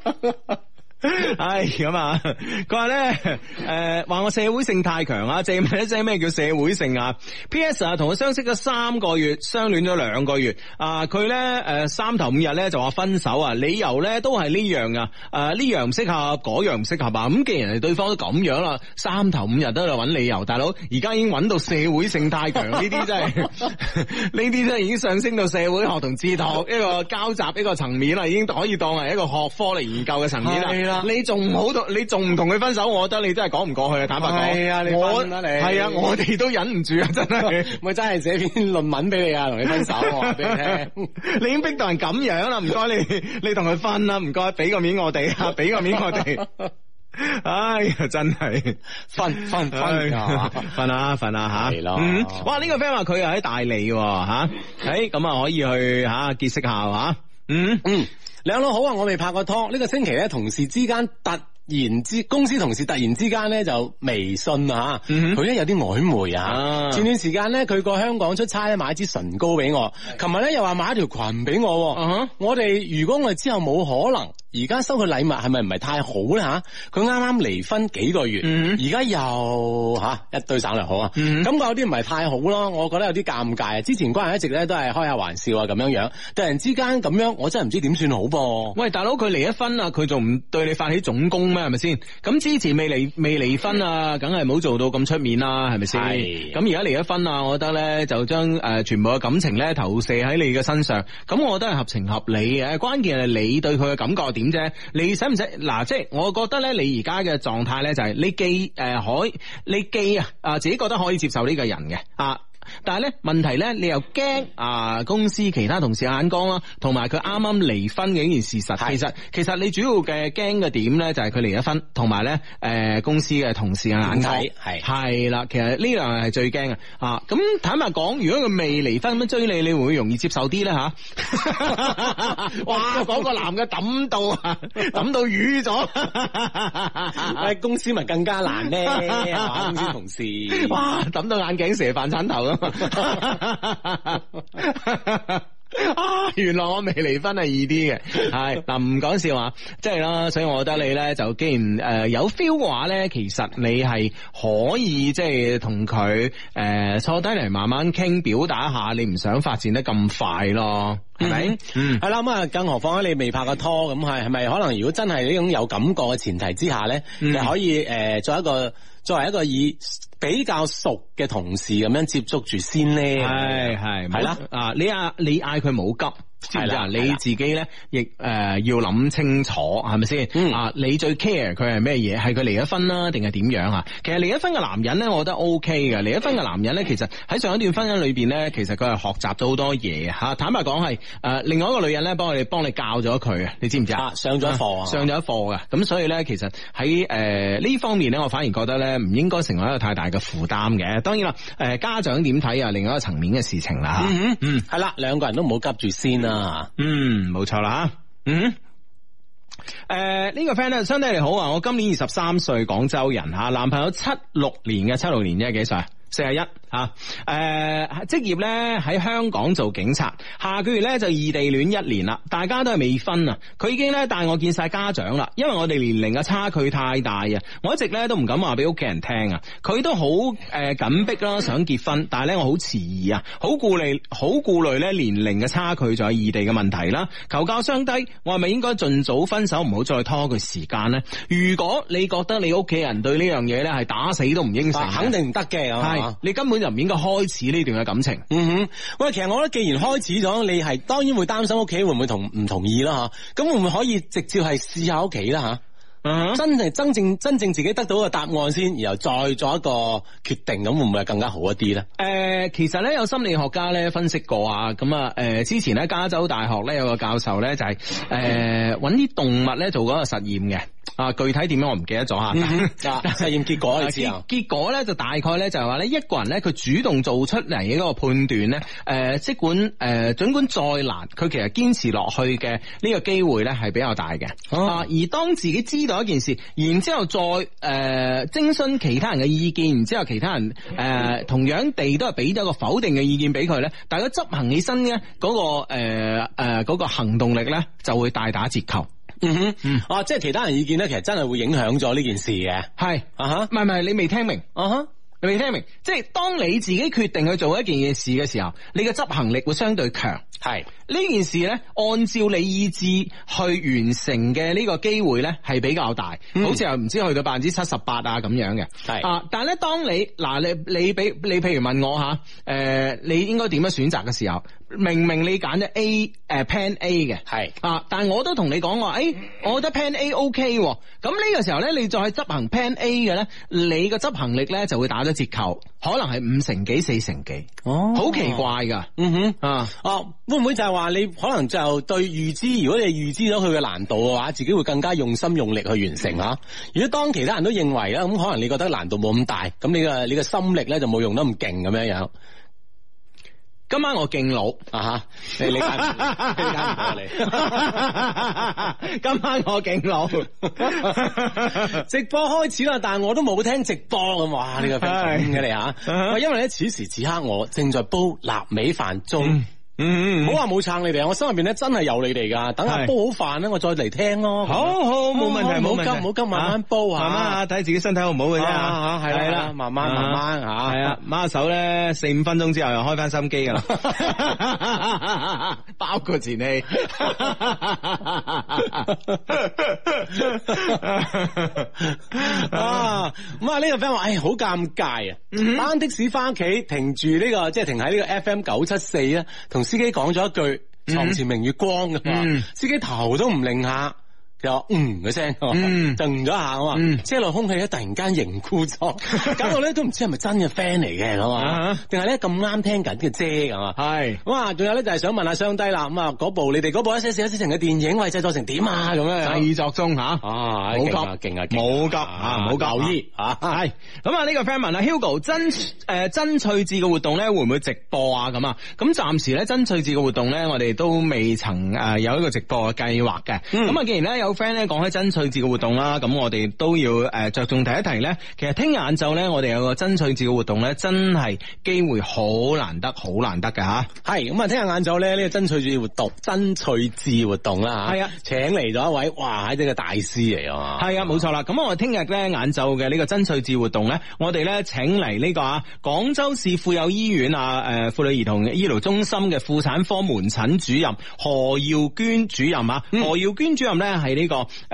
唉，咁啊，佢話咧，話我社會性太強啊，即係咩叫社會性啊 ？P.S. 啊，同佢相識咗3個月，相戀咗2個月，佢咧3頭5日咧就話分手啊，理由咧都係呢樣啊，呢樣唔適合，嗰樣唔適合啊，咁既然係對方都咁樣啦，3頭5日都喺度揾理由，大佬而家已經揾到社會性太強，呢啲真係，呢啲真係已經上升到社會學同哲學一個交集一個層面啦，已經可以當係一個學科嚟研究嘅層面啦。你仲唔好同你仲唔同佢分手？我覺得你真係講唔過去啊！坦白講，係啊，你分啦你係啊，我哋都忍唔住啊！真係，咪真係寫篇論文俾你啊！同你分手，我話俾你聽，你已經逼到人咁樣啦！唔該你同佢分啦！唔該，俾個面我哋啊！俾個面我哋。哎呀，真係瞓啊吓，係咯。哇！呢個 friend 話佢又喺大利吓，咁啊可以去吓結識下吓。兩老好啊！我未拍過拖，呢個星期咧，同事之間公司同事突然之間咧就微信啊，佢咧有啲曖昧啊。前段時間咧，佢過香港出差咧，買支唇膏俾我。琴日咧又話買一條裙俾我。我哋如果我哋之後冇可能，而家收佢禮物係咪唔係太好咧吓？佢啱啱離婚幾個月，而家又一堆省略號啊，感覺有啲唔係太好咯。我覺得有啲尷尬啊。之前關係一直咧都係開下玩笑啊咁樣樣，突然之間咁樣，我真係唔知點算好噃。喂，大佬佢離咗婚啊，佢仲唔對你發起總攻咩？係咪先？咁之前未離婚啊，梗係冇做到咁出面啦，係咪先？咁而家離咗婚啊，我覺得咧就將全部嘅感情咧投射喺你嘅身上，咁我覺得係合情合理嘅。關鍵係你對佢嘅感覺點啫。你使唔使嗱？即係我覺得咧，你而家嘅狀態咧就係你既自己覺得可以接受呢個人嘅啊。但係咧問題咧，你又驚公司其他同事眼光啦，同埋佢啱啱離婚嘅呢件事實。其實你主要嘅驚嘅點咧，就係佢離咗婚，同埋咧公司嘅同事嘅眼光係啦。其實呢樣係最驚嘅啊。咁坦白講，如果佢未離婚咁樣追你，你會唔會容易接受啲咧吓？哇！嗰個男嘅抌到瘀咗， 公司咪更加難咧，係嘛？公司同事哇抌到眼鏡蛇飯鏟頭咁。原來我未離婚係易啲嘅，係嗱唔講笑話，即係啦，所以我覺得你咧就既然有 feel 嘅話咧，其實你係可以即係同佢坐低嚟慢慢傾，表達一下你唔想發展得咁快咯，係咪？ 係啦，咁啊，更何況咧你未拍過拖，咁係咪可能如果真係呢種有感覺嘅前提之下咧，你可以作為一個以比較熟嘅同事咁樣接觸住先咧，係啦，你嗌佢冇急。係啦，你自己咧亦要諗清楚，係咪先？你最 care 佢係咩嘢？係佢離咗婚啦，定係點樣啊？其實離咗婚嘅男人咧，我覺得 OK 嘅。離咗婚嘅男人咧，其實喺上一段婚姻裏邊咧，其實佢係學習咗好多嘢吓。坦白講係另外一個女人咧，幫你教咗佢啊，你知唔知啊？上咗課嘅。咁所以咧，其實喺呢方面咧，我反而覺得咧唔應該成為一個太大嘅負擔嘅。當然啦，家長點睇啊？另外一個層面嘅事情啦吓。係啦，兩個人都唔好急住先啦。 冇錯啦吓。呢個 friend 咧，兄弟你好啊，我今年23歲，廣州人吓，男朋友76年嘅，76年即係幾歲？41吓，職業咧喺香港做警察，下個月咧就異地戀1年啦，大家都係未婚啊，佢已經咧帶我見晒家長啦，因為我哋年齡嘅差距太大啊，我一直咧都唔敢話俾屋企人聽啊，佢都好緊迫啦，想結婚，但係咧我好遲疑啊，好顧慮咧年齡嘅差距仲有異地嘅問題啦，求教相低，我係咪應該盡早分手，唔好再拖佢時間呢？如果你覺得你屋企人對呢樣嘢咧係打死都唔應承，肯定唔得嘅，係你根本就唔應該開始呢段嘅感情。喂，其實我覺得既然開始咗，你係當然會擔心屋企會唔會唔同意啦吓，咁會唔會可以直接係試下屋企啦吓？真正自己得到個答案先，然後再做一個決定，咁會唔會更加好一啲咧？其實咧有心理學家咧分析過啊，咁之前咧加州大學咧有個教授咧就係搵啲動物咧做嗰個實驗嘅。具體點樣我唔記得咗吓。實驗結果你知啊？結果咧就大概咧就係話咧，一個人咧佢主動做出嚟嘅嗰個判斷咧，儘管再難，佢其實堅持落去嘅呢個機會咧係比較大嘅。而當自己知道一件事，然之後再徵詢其他人嘅意見，然之後其他人同樣地都係俾咗個否定嘅意見俾佢咧，但係佢執行起身咧嗰個行動力咧就會大打折扣。即係其他人意見咧，其實真係會影響咗呢件事嘅。係唔係你未聽明？你未聽明？即係當你自己決定去做一件事嘅時候，你嘅執行力會相對強。係呢件事咧，按照你意志去完成嘅呢個機會咧，係比較大。好似又唔知去到78%啊咁樣嘅。係但係咧，當你你譬如問我吓，你應該點樣選擇嘅時候，明明你揀咗 Plan A 嘅，係但係我都同你講話，我覺得 Plan A OK 喎。咁呢個時候咧，你再執行 Plan A 嘅咧，你嘅執行力咧就會打咗折扣，可能係5成幾、4成幾。好奇怪噶。會唔會就係話你可能就對預知，如果你預知咗佢嘅難度嘅話，自己會更加用心用力去完成啊？如果當其他人都認為啦，咁可能你覺得難度冇咁大，咁你嘅心力咧就冇用得咁勁咁樣樣。今晚我勁老你理解唔到你。今晚我勁老，直播開始啦，但係我都冇聽直播咁。哇，呢個 friend 嘅你因為咧此時此刻我正在煲臘味飯中。唔好話冇撐你哋，我心入邊咧真係有你哋噶。等下煲好飯咧，我再嚟聽咯。好，冇問題，唔好急，慢慢煲吓，睇自己身體好唔好嘅啫。係啦，慢慢吓。係啊，孖手咧4-5分鐘之後又開翻心機噶啦，包括前戲。咁呢個 friend 話，好尷尬啊！單的士翻屋企，停住呢個即係停喺呢個 FM 974咧，同司機講咗一句床前明月光噶嘛，司機頭都唔擰下， 佢話嘅聲，頓咗下啊嘛，車內空氣咧突然間凝固咗，搞到咧都唔知係咪真嘅 friend 嚟嘅咁啊，定係咧咁啱聽緊嘅啫咁啊，係咁啊，仲有咧就係想問下雙低啦，咁啊嗰部你哋嗰部一些事一些情嘅電影，喂製作成點啊咁樣？ 製作中吓， 好急勁啊， 冇急啊，唔好留意啊，係咁啊呢個 friend 問啊 Hugo 真趣志嘅活動咧會唔會直播啊咁啊？咁暫時咧真趣志嘅活動咧我哋都未曾有一個直播嘅計劃嘅，咁啊既然咧有 friend 咧講起真趣志嘅活動啦，咁我哋都要着重提一提咧，其實聽日晏晝咧我哋有個真趣志嘅活動咧，真係機會好難得嘅吓。係咁啊，聽日晏晝咧呢個真趣志活動啦吓，係啊，請嚟咗一位哇，呢個大師嚟啊，係啊，冇錯啦。咁我哋聽日咧晏晝嘅呢個真趣志活動咧，我哋咧請嚟呢個廣州市婦幼醫院婦女兒童醫療中心嘅婦產科門診主任何耀娟主任啊，何耀娟主任咧係呢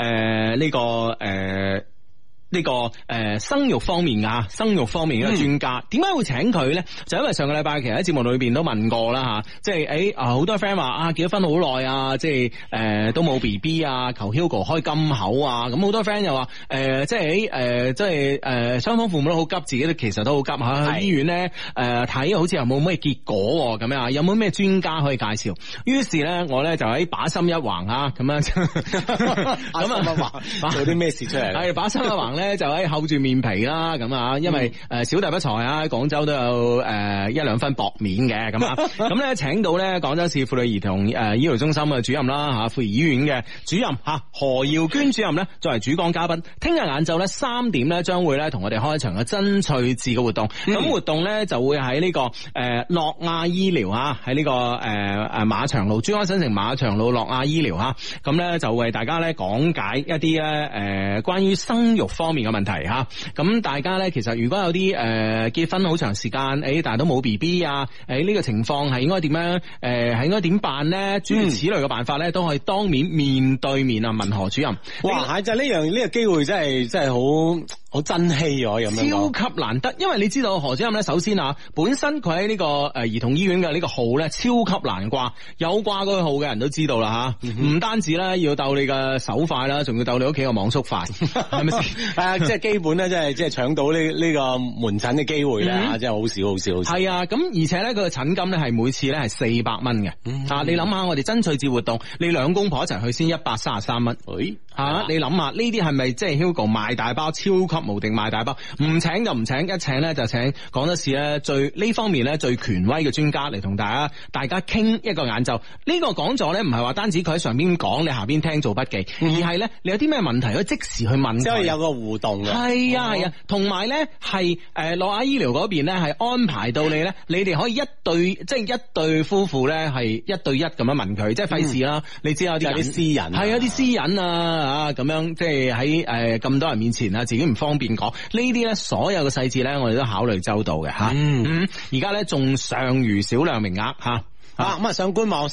個生育方面嘅專家，點解會請佢咧？就因為上個禮拜其實喺節目裏邊都問過啦吓，即係好多 friend 話結咗婚好耐啊，即係都冇 BB 啊，求 Hugo 開金口啊，咁好多 friend 又話即係雙方父母都好急，自己都其實都好急吓，去醫院咧睇好似又冇咩結果咁樣，有冇咩專家可以介紹？於是咧我咧就喺把心一橫啊，咁樣咁啊做啲咩事出嚟？係把心一橫咧。就喺厚住面皮啦，咁啊，因為小弟不才啊，喺廣州都有1-2分薄面嘅，咁啊，咁咧請到咧廣州市婦女兒童醫療中心嘅主任啦吓，婦兒醫院嘅主任吓何耀娟主任咧作為主講嘉賓，聽日晏晝咧3點咧將會咧同我哋開一場嘅真趣志嘅活動，咁活動咧就會喺呢個諾亞醫療啊，喺呢個馬場路珠江新城馬場路諾亞醫療吓，咁咧就為大家咧講解一啲咧關於生育方面嘅問題吓，咁大家咧其實如果有啲結婚好長時間，但係都冇 BB 啊，呢個情況係應該點樣？係應該點辦咧？諸如此類嘅辦法咧，都可以當面對面啊問何主任。哇，就呢個機會真係好珍惜咗咁樣，超級難得。因為你知道何主任咧，首先啊，本身佢喺呢個兒童醫院嘅呢個號咧，超級難掛，有掛嗰個號嘅人都知道啦吓。唔單止咧要鬥你嘅手快啦，仲要鬥你屋企個網速快，係咪先？即係基本咧，即係搶到呢個門診嘅機會咧，真係好少。係啊，咁而且咧佢嘅診金咧係每次咧係400蚊嘅。你諗下，我哋真趣志活動，你兩公婆一齊去先133蚊。你諗下呢啲係咪即係 Hugo 賣大包，超級無敵賣大包？唔請就唔請，一請咧就請廣州市咧最呢方面咧最權威嘅專家嚟同大家傾一個晏晝。呢個講座咧唔係話單止佢喺上邊講，你下邊聽做筆記，而係咧你有啲咩問題可以即時去問佢，即係有個互動嘅。係啊，同埋咧係諾亞醫療嗰邊咧係安排到你咧，你哋可以一對夫婦咧係1對1咁樣問佢，即係費事啦。你知有啲私隱，係有啲私隱啊咁樣，即係喺咁多人面前啊，自己唔方便講呢啲咧，所有嘅細節咧，我哋都考慮周到嘅吓。而家咧仲尚餘少量名額吓。咁上官網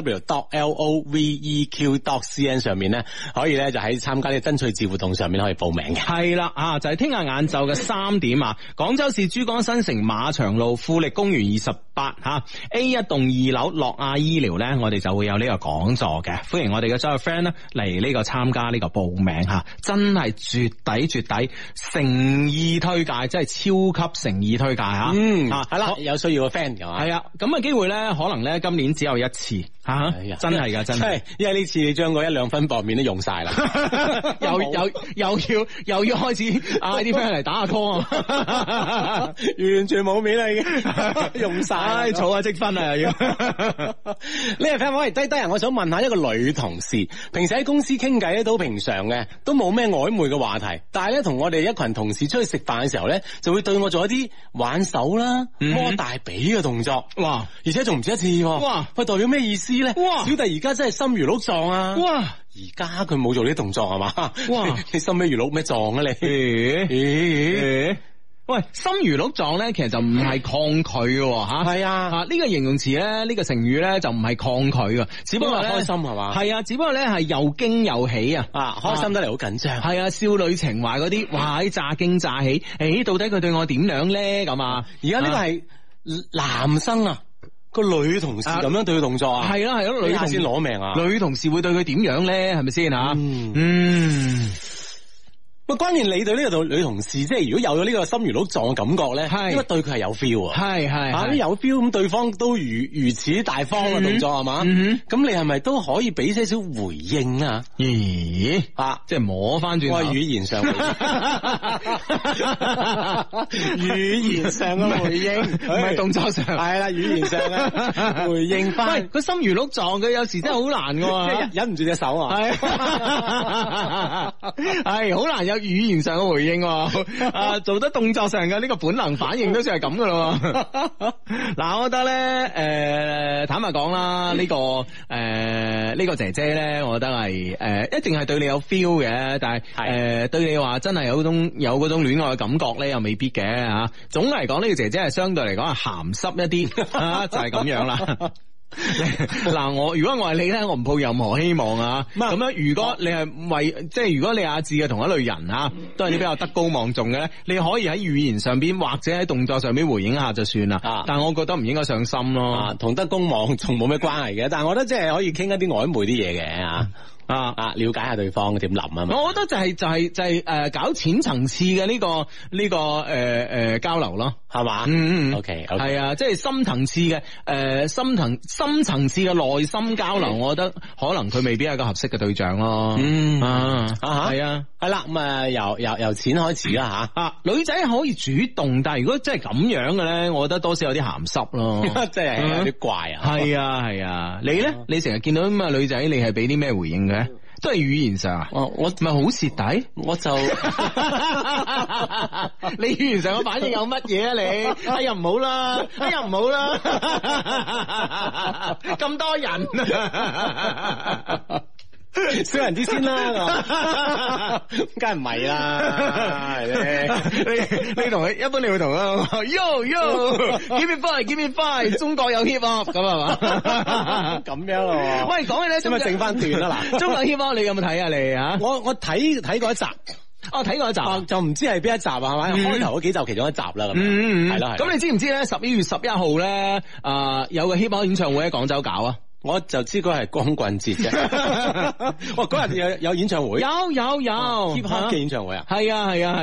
3w.loveq.cn 上面咧，可以咧就喺參加呢個真趣志活動上面可以報名嘅。係啦，就係聽日晏晝嘅3點啊，廣州市珠江新城馬場路富力公園28吓 A1 棟2樓諾亞醫療咧，我哋就會有呢個講座嘅，歡迎我哋嘅所有 friend 咧嚟呢個參加呢個報名吓，真係絕抵，誠意推介，真係超級誠意推介吓。係啦，有需要嘅 friend 係嘛？係啊，咁嘅機會咧，可能咧今年只有一次吓，真係噶，真係，因為呢次你將嗰1-2分薄面都用晒啦，又要開始嗌啲 friend 嚟打下拖啊，完全冇面啦已經，用晒，儲下積分啊又要。呢個 friend 喂，低人，我想問下一個女同事，平時喺公司傾偈咧都平常嘅，都冇咩曖昧嘅話題，但係咧同我哋一群同事出去食飯嘅時候咧，就會對我做一啲玩手啦、摸大髀嘅動作，哇！而且仲唔止一次，哇！佢代表咩意思咧？哇！小弟而家真係心如鹿撞啊！哇！而家佢冇做呢啲動作係嘛？哇！你心咩如鹿咩撞啊你？喂，心如鹿撞咧，其實就唔係抗拒嘅吓。係啊，呢個形容詞咧，呢個成語咧就唔係抗拒嘅，只不過開心係嘛？係啊，只不過咧係又驚又喜啊！開心得嚟好緊張。係啊，少女情懷嗰啲，哇！乍驚乍喜，到底佢對我點樣咧？咁啊，而家呢個係男生啊。 個女同事咁樣對佢動作啊？ 係啦係咯，女同事先攞命啊！ 女同事會對佢點樣咧？係咪先吓？ 喂，關鍵你對呢個女同事，即係如果有咗呢個心如鹿撞嘅感覺咧，應該對佢係有 feel 啊。係有 feel 咁，對方都如此大方嘅動作係嘛？咁你係咪都可以俾些少回應啊？ 咦？即係摸翻轉頭。 語言上，語言上嘅回應， 唔係動作上。 係啦，語言上嘅回應翻。 喂，佢心如鹿撞，佢有時真係好難㗎， 即係忍唔住隻手啊！ 係好難有語言上嘅回應，做得動作上嘅呢個本能反應都算係咁噶咯。嗱，我覺得咧，坦白講啦，呢個姐姐咧，我覺得係一定係對你有 feel 嘅，但係對你話真係有嗰種戀愛嘅感覺咧，又未必嘅吓。總嚟講，呢個姐姐係相對嚟講係鹹濕一啲，就係咁樣啦。嗱，如果我係你咧，我唔抱任何希望啊。咁樣，如果你係即係如果你阿志嘅同一類人啊，都係你比較德高望重嘅咧，你可以喺語言上邊或者喺動作上邊回應一下就算啦。但係我覺得唔應該上心咯。同德高望重冇咩關係嘅，但係我覺得即係可以傾一啲曖昧啲嘢嘅了解下對方點諗啊嘛。我覺得就係搞淺層次嘅呢個交流咯，係嘛？OK 係啊，即係深層次嘅深層次嘅內心交流，我覺得可能佢未必係一個合適嘅對象咯。係啊，係啦，咁啊由淺開始啦吓。女仔可以主動，但係如果真係咁樣嘅咧，我覺得多少有啲鹹濕咯，即係有啲怪啊。係啊，你咧？你成日見到咁嘅女仔，你係俾啲咩回應嘅？都係語言上啊！我唔係好蝕底，我就你語言上嘅反應有乜嘢啊？你哎呀唔好啦，哎呀唔好啦，咁多人少人啲先啦，梗係唔係啦？你同佢一般，你會同佢 Yo give me five， 中國有 hip hop 咁係嘛？咁樣咯。喂，講起咧，使咪剩翻段啦嗱？中國 hip hop 你有冇睇啊？你啊？我睇過一集。睇過一集，就唔知係邊一集啊？係咪開頭嗰幾集其中一集啦？咁係啦。咁你知唔知咧？11月11號咧，有個 hip hop 演唱會喺廣州搞啊？我就知佢係光棍節嘅。哇！嗰日有演唱會，有 hip hop 嘅演唱會啊？係啊，有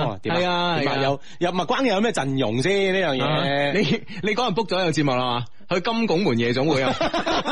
咪關鍵有咩陣容先呢樣嘢？你嗰日 book 咗有節目啦嘛？去金拱門夜總會啊？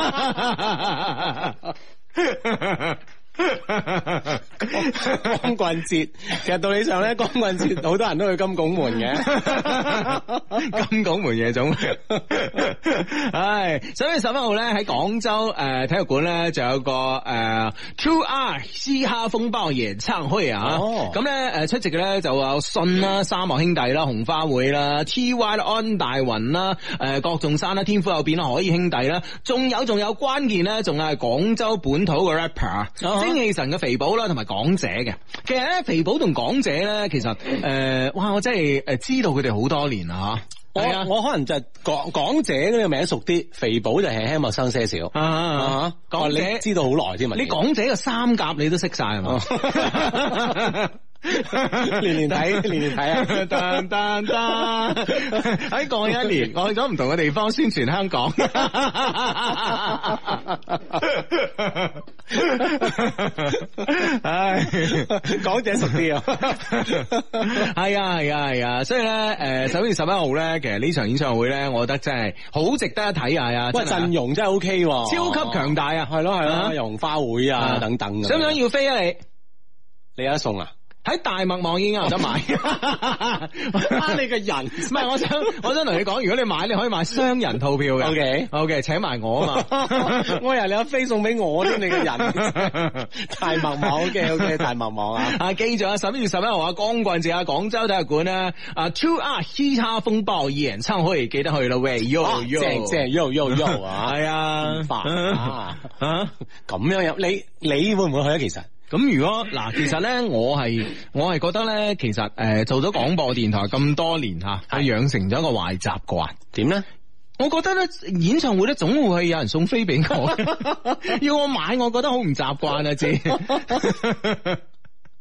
光棍節，其實道理上咧，光棍節好多人都去金拱門嘅。金拱門夜總會。唉，11月11號咧喺廣州體育館咧就有個True R 嘻哈風暴演唱會啊。咁咧出席嘅咧就有信啦、沙漠兄弟啦、紅花會啦、TY 啦、安大雲啦、郭仲山啦、天賦有變啦、海爾兄弟啦，仲有關鍵咧，仲係廣州本土嘅 rapper。精氣神嘅肥寶啦，同埋港姐嘅。其實咧，肥寶同港姐咧，其實哇，我真係知道佢哋好多年啦吓。我可能就港姐呢個名熟啲，肥寶就輕輕陌生些少。港姐你知道好耐添嘛？你港姐嘅三甲你都識晒係嘛？年睇啊！喺過去一年，我去咗唔同嘅地方宣傳香港。唉，港姐熟啲啊！係啊，所以咧，11月11號咧，其實呢場演唱會咧，我覺得真係好值得一睇啊！喂，陣容真係 OK，超級強大啊！係咯，有紅花會啊等等。想唔想要飛啊？你有得送啊？喺大麥網已經有得買。你個人，唔係我想同你講，如果你買，你可以買雙人套票嘅。OK， 請埋我啊嘛。我以為你有飛送俾我添，你個人。大麥網 OK， 大麥網啊。記住啊，11月11號啊，光棍節啊，廣州體育館啊，True R 嘻哈風暴演唱會，記得去啦喂。正 yo 啊，係啊。咁樣有你會唔會去啊？其實？咁如果嗱，其實咧，我係覺得咧，其實做咗廣播電台咁多年吓，係養成咗一個壞習慣。點咧？我覺得咧，演唱會咧總會係有人送飛俾我，要我買，我覺得好唔習慣啊，知。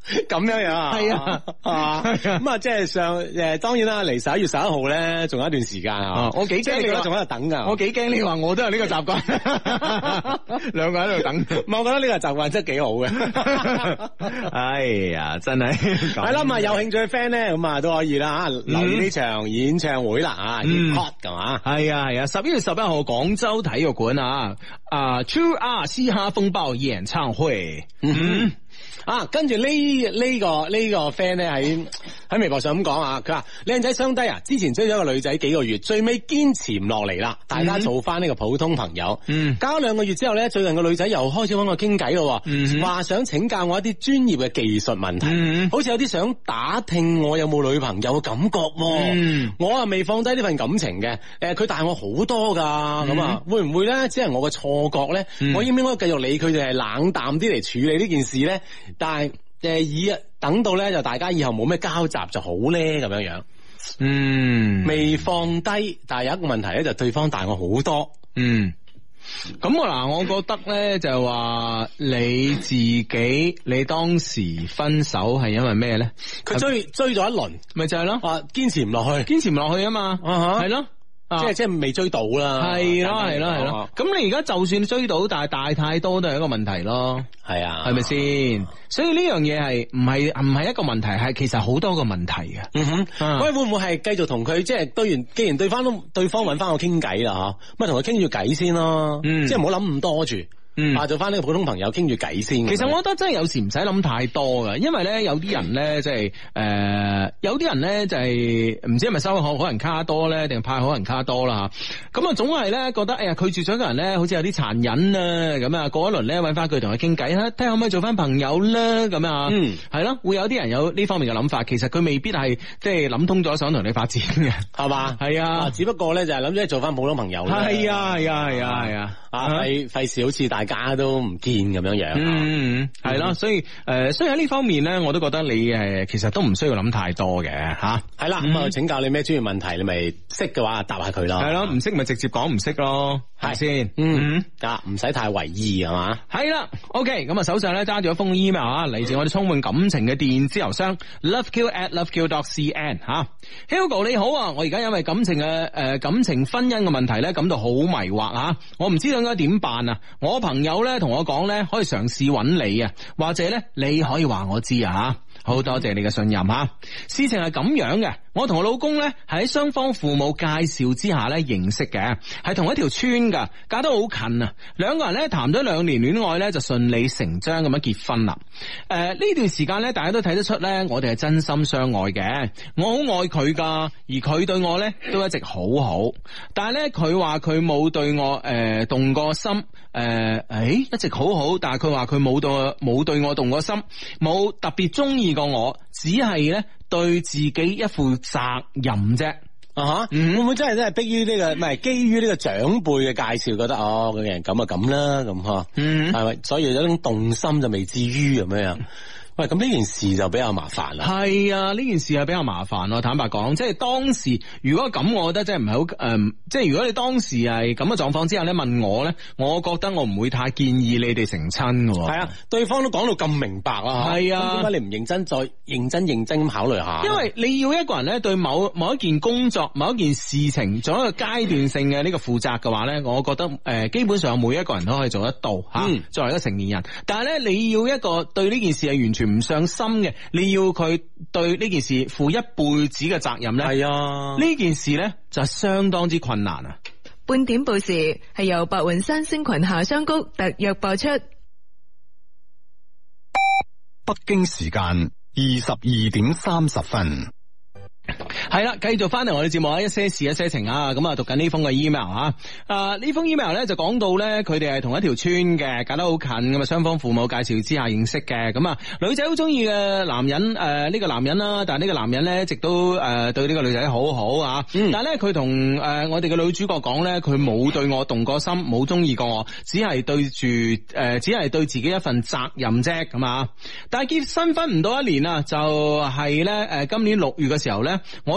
咁樣樣啊？ 係啊， 咁啊，即係當然啦，嚟11月11號咧，仲有一段時間啊。 我幾驚你話仲喺度等噶， 我幾驚你話我都有呢個習慣，兩個喺度等。 唔係，我覺得呢個習慣真係幾好嘅。 哎呀，真係係啦，咁啊有興趣嘅 friend 咧，咁啊都可以啦，留意呢場演唱會啦，啊 hot 㗎嘛。 係啊，11月11號廣州體育館啊，True R 嘻哈風暴演唱會。 跟住呢個 friend 咧喺微博上咁講啊，佢話靚仔雙低啊，之前追咗個女仔幾個月，最尾堅持唔落嚟啦，大家做翻呢個普通朋友。交2個月之後咧，最近個女仔又開始揾我傾偈咯，話想請教我一啲專業嘅技術問題，好似有啲想打聽我有冇女朋友嘅感覺。我啊未放低呢份感情嘅，佢大我好多噶，咁啊會唔會咧只係我嘅錯覺咧？我應唔應該繼續理佢哋係冷淡啲嚟處理呢件事咧？但係等到咧就大家以後冇咩交集就好咧，咁樣樣。未放低，但係有一個問題咧，就對方大我好多。 咁我覺得咧就話你自己，你當時分手係因為咩咧？ 佢追咗一輪，咪就係咯， 堅持唔落去啊嘛，係咯。即係未追到啦， 係咯。咁你而家就算追到，但係大太多都係一個問題咯。 係啊， 係咪先？所以呢樣嘢係唔係一個問題，係其實好多個問題嘅。 喂，會唔會係繼續同佢即係既然對方揾翻我傾偈啦，吓，咁同佢傾住偈先咯。即係唔好諗咁多住。做翻呢個普通朋友傾住偈先。 其實我覺得真係有時唔使諗太多㗎，因為咧有啲人咧即係有啲人咧就係唔知係咪收好人卡多咧，定係派好人卡多啦吓。咁啊總係咧覺得拒絕咗個人咧，好似有啲殘忍啊咁啊。過一輪咧揾翻佢同佢傾偈啦，睇下可唔可以做翻朋友啦咁啊。係咯，會有啲人有呢方面嘅諗法。其實佢未必係即係諗通咗想同你發展嘅，係嘛？係啊，只不過咧就係諗住做翻普通朋友。係啊。費事好似大家都唔見咁樣樣。係咯，所以喺呢方面咧，我都覺得你其實都唔需要諗太多嘅吓。係啦，咁請教你咩專業問題，你咪識嘅話答下佢咯。係咯，唔識咪直接講唔識咯，係咪先？唔使太為意係嘛。係啦 ，OK， 咁手上咧揸住一封 email 啊，嚟自我哋充滿感情嘅電子郵箱 loveq@loveq.cn 吓。Hugo 你好啊，我而家因為感情婚姻嘅問題咧，感到好迷惑啊，我唔知道應該點辦啊。我朋友咧同我講咧，可以嘗試揾你啊，或者咧你可以話我知啊。好多謝你嘅信任吓。事情係咁樣嘅，我同我老公咧係喺雙方父母介紹之下咧認識嘅，係同一條村噶，隔得好近啊。兩個人咧談咗2年戀愛咧，就順理成章咁樣結婚啦。呢段時間咧，大家都睇得出咧，我哋係真心相愛嘅。我好愛佢噶，而佢對我咧都一直好好。但係咧，佢話佢冇對我動過心。一直好好，但係佢話佢冇對我動過心，冇特別中意過我，只係咧對自己一負責任啫。會唔會真係逼於呢個，唔係基於呢個長輩嘅介紹，覺得個人咁啊咁啦咁嗬，係咪？所以有種動心就未至於咁樣。喂，咁呢件事就比較麻煩啦。係啊，呢件事係比較麻煩咯。坦白講，即係當時如果咁，我覺得真係唔係好即係如果你當時係咁嘅狀況之下咧，問我咧，我覺得我唔會太建議你哋成親嘅。係啊，對方都講到咁明白啊。係啊，點解你唔認真再認真咁考慮下？因為你要一個人咧對某一件工作、某一件事情做一個階段性嘅呢個負責嘅話咧，我覺得基本上每一個人都可以做得到吓。作為一個成年人，但係咧你要一個對呢件事係完全唔上心嘅，你要佢對呢件事負一輩子嘅責任咧，係啊，呢件事咧就相當之困難啊。 半點報時係由白雲山星群夏桑菊特約播出。 北京時間22:30。 係啦，繼續翻嚟我哋節目啊，一些事一些情啊，咁啊讀緊呢封嘅 email 啊，呢封 email 咧就講到咧，佢哋係同一條村嘅，隔得好近咁啊，雙方父母介紹之下認識嘅，咁啊女仔好中意嘅男人呢個男人啦，但係呢個男人咧一直都對呢個女仔好好啊，但係咧佢同我哋嘅女主角講咧，佢冇對我動過心，冇中意過我，只係對自己一份責任啫咁啊，但係結新婚唔到1年啊，就係咧今年6月嘅時候咧，我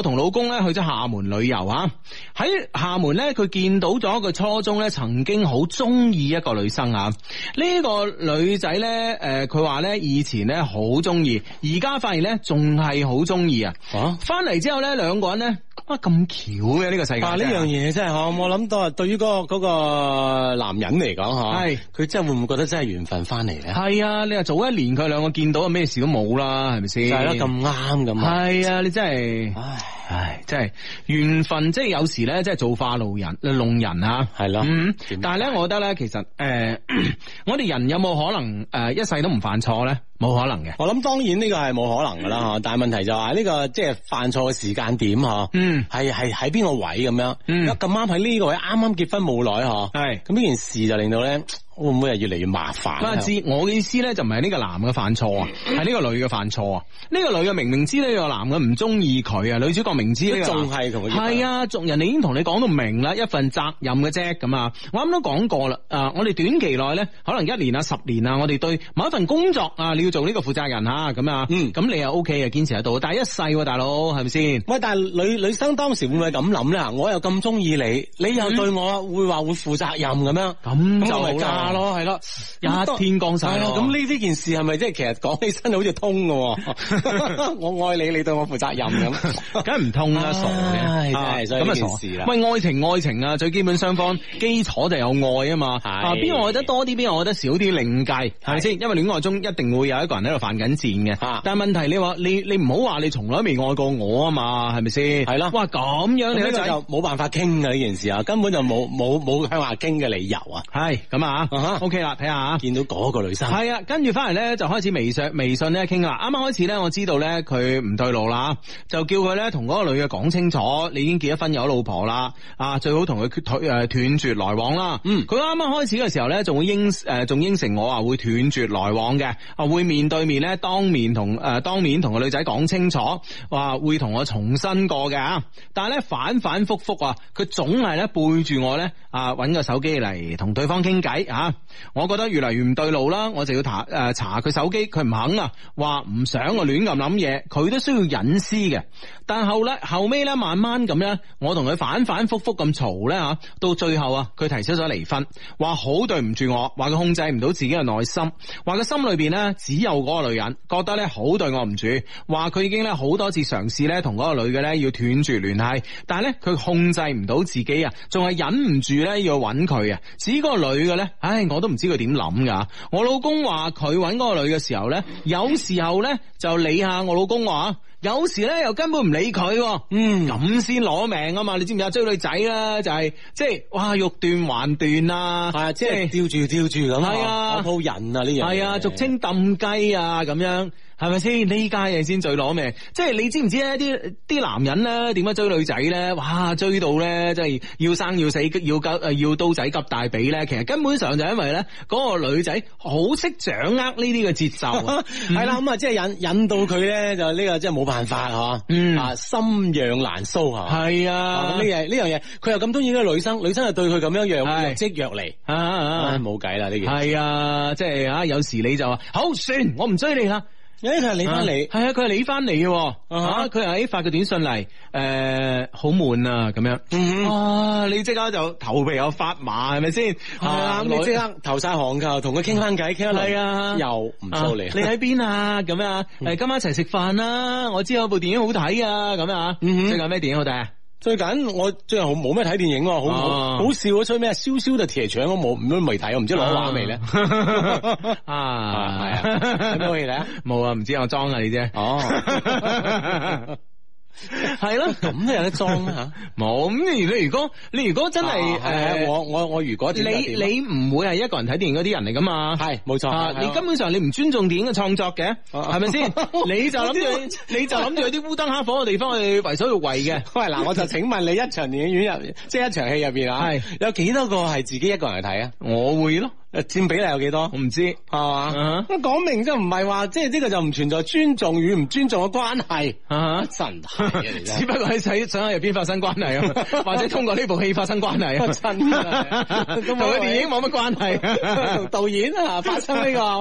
同老公咧去咗廈門旅遊啊，喺廈門咧佢見到咗佢初中咧曾經好中意一個女生啊，呢個女仔咧佢話咧以前咧好中意，而家發現咧仲係好中意啊，翻嚟之後咧兩個人咧咁巧嘅呢個世界， 呢樣嘢真係我諗到對於嗰個男人嚟講係佢真係會唔會覺得真係緣分翻嚟咧？ 係啊，你話早一年佢兩個見到咩事都冇啦，係咪先？ 就係啦，咁啱咁。 係啊，你真係，唉，真係緣分，即係有時咧，即係造化弄人啊，係咯。但係咧，我覺得咧，其實我哋人有冇可能一世都唔犯錯咧？冇可能嘅。我諗當然呢個係冇可能噶啦，但係問題就係呢個即係犯錯嘅時間點係喺邊個位咁樣？咁啱喺呢個位，啱啱結婚冇耐係咁呢件事就令到咧。會唔會係越嚟越麻煩？我嘅意思咧就唔係呢個男嘅犯錯啊，係呢個女嘅犯錯啊。呢個女嘅明明知呢個男嘅唔中意佢啊，女主角明知呢個仲係同佢係啊，人哋已經同你講到明啦，一份責任嘅啫咁啊。我啱都講過啦，我哋短期內咧，可能1年啊、10年啊，我哋對某一份工作啊，你要做呢個負責人吓咁啊，咁你又 OK 啊，堅持得到。但係一世大佬係咪先？喂，但係女生當時會唔會咁諗咧？我又咁中意你，你又對我會話會負責任咁樣，咁就係咯，係咯，一天光晒咯。咁呢件事係咪即係其實講起身好似通嘅？我愛你，你對我負責任咁，梗係唔通啦，傻嘅，咁啊傻事啦。喂，愛情啊，最基本雙方基礎就有愛啊嘛。邊個愛得多啲，邊個愛得少啲，另計係咪先？因為戀愛中一定會有一個人喺度犯緊賤嘅。但係問題你話你唔好話你從來未愛過我啊嘛，係咪先？係啦。哇，咁樣你咧就冇辦法傾嘅呢件事啊，根本就冇向下傾嘅理由啊。係咁啊。OK 啦，睇下見到嗰個女生係啊，跟住翻嚟咧就開始微信咧傾啦。啱啱開始咧，我知道咧佢唔對路啦，就叫佢咧同嗰個女嘅講清楚，你已經結咗婚有老婆啦，最好同佢斷絕來往啦。佢啱啱開始嘅時候咧，仲應承我會斷絕來往嘅，會面對面咧當面同個女仔講清楚，話會同我重新過嘅。但係咧反復複佢總係咧背住我咧搵個手機嚟同對方傾偈我覺得越嚟越唔對路啦，我就要查佢手機，佢唔肯話唔想我亂咁諗嘢，佢都需要隱私嘅。但後尾咧慢慢咁咧，我同佢反復咁嘈咧到最後佢提出咗離婚，話好對唔住我，話佢控制唔到自己嘅內心，話佢心裏邊咧只有嗰個女人，覺得咧好對我唔住，話佢已經咧好多次嘗試咧同嗰個女嘅咧要斷絕聯繫，但係咧佢控制唔到自己仲係忍唔住咧要揾佢至於嗰個女嘅咧，我都唔知佢點諗噶。我老公話佢揾嗰個女嘅時候咧，有時候咧就理下我老公話，有時咧又根本唔理佢，咁先攞命啊嘛！你知唔知啊？追女仔啦，就係即係哇，欲斷還斷啊，係即係吊住咁，係啊，鋪人啊呢樣，係啊，俗稱抌雞啊咁樣。係咪先？呢家嘢先最攞命，即係你知唔知咧？啲男人咧點解追女仔咧？哇，追到咧，即係要生要死，要刀仔急大髀咧。其實根本上就因為咧嗰個女仔好識掌握呢啲嘅節奏，係啦，咁即係引到佢咧就呢個即係冇辦法心癢難搔係啊。咁呢樣嘢，佢又咁中意呢個女生，女生又對佢咁樣若即若離，冇計啦呢件。係啊，即係有時你就話好算，我唔追你啦。佢係你翻嚟，係佢係你翻嚟嘅，佢係發個短信嚟，好悶啊咁樣，哇！你即刻就頭皮有發麻，係咪先？係啊，你即刻投晒行噶，同佢傾翻偈，傾一輪，又唔騷你。你喺邊啊？咁啊？今晚一齊食飯啦！我知有部電影好睇啊，咁啊？最近咩電影好睇啊？最近我最近冇咩睇電影，好笑啊！出咩燒燒就鐵腸，我未睇，我唔知攞畫未咧。係啊，有咩可以睇？冇啊，唔知我裝啊你啫。哦。係咯，咁都有得裝吓，冇咁你如果真係我如果你唔會係一個人睇電影嗰啲人嚟噶嘛？係冇錯，你根本上你唔尊重電影嘅創作嘅，係咪先？你就諗住有啲烏燈黑火嘅地方去為所欲為嘅。喂，嗱，我就請問你一場電影院入，即係一場戲入邊係有幾多個係自己一個人去睇啊？我會咯。佔比例有幾多？我唔知，係嘛？講明就唔係話，即係呢個就唔存在尊重與唔尊重嘅關係。真係嘅，只不過喺想喺入邊發生關係啊，或者通過呢部戲發生關係啊。真係，同佢電影冇乜關係，同導演發生呢個係嘛？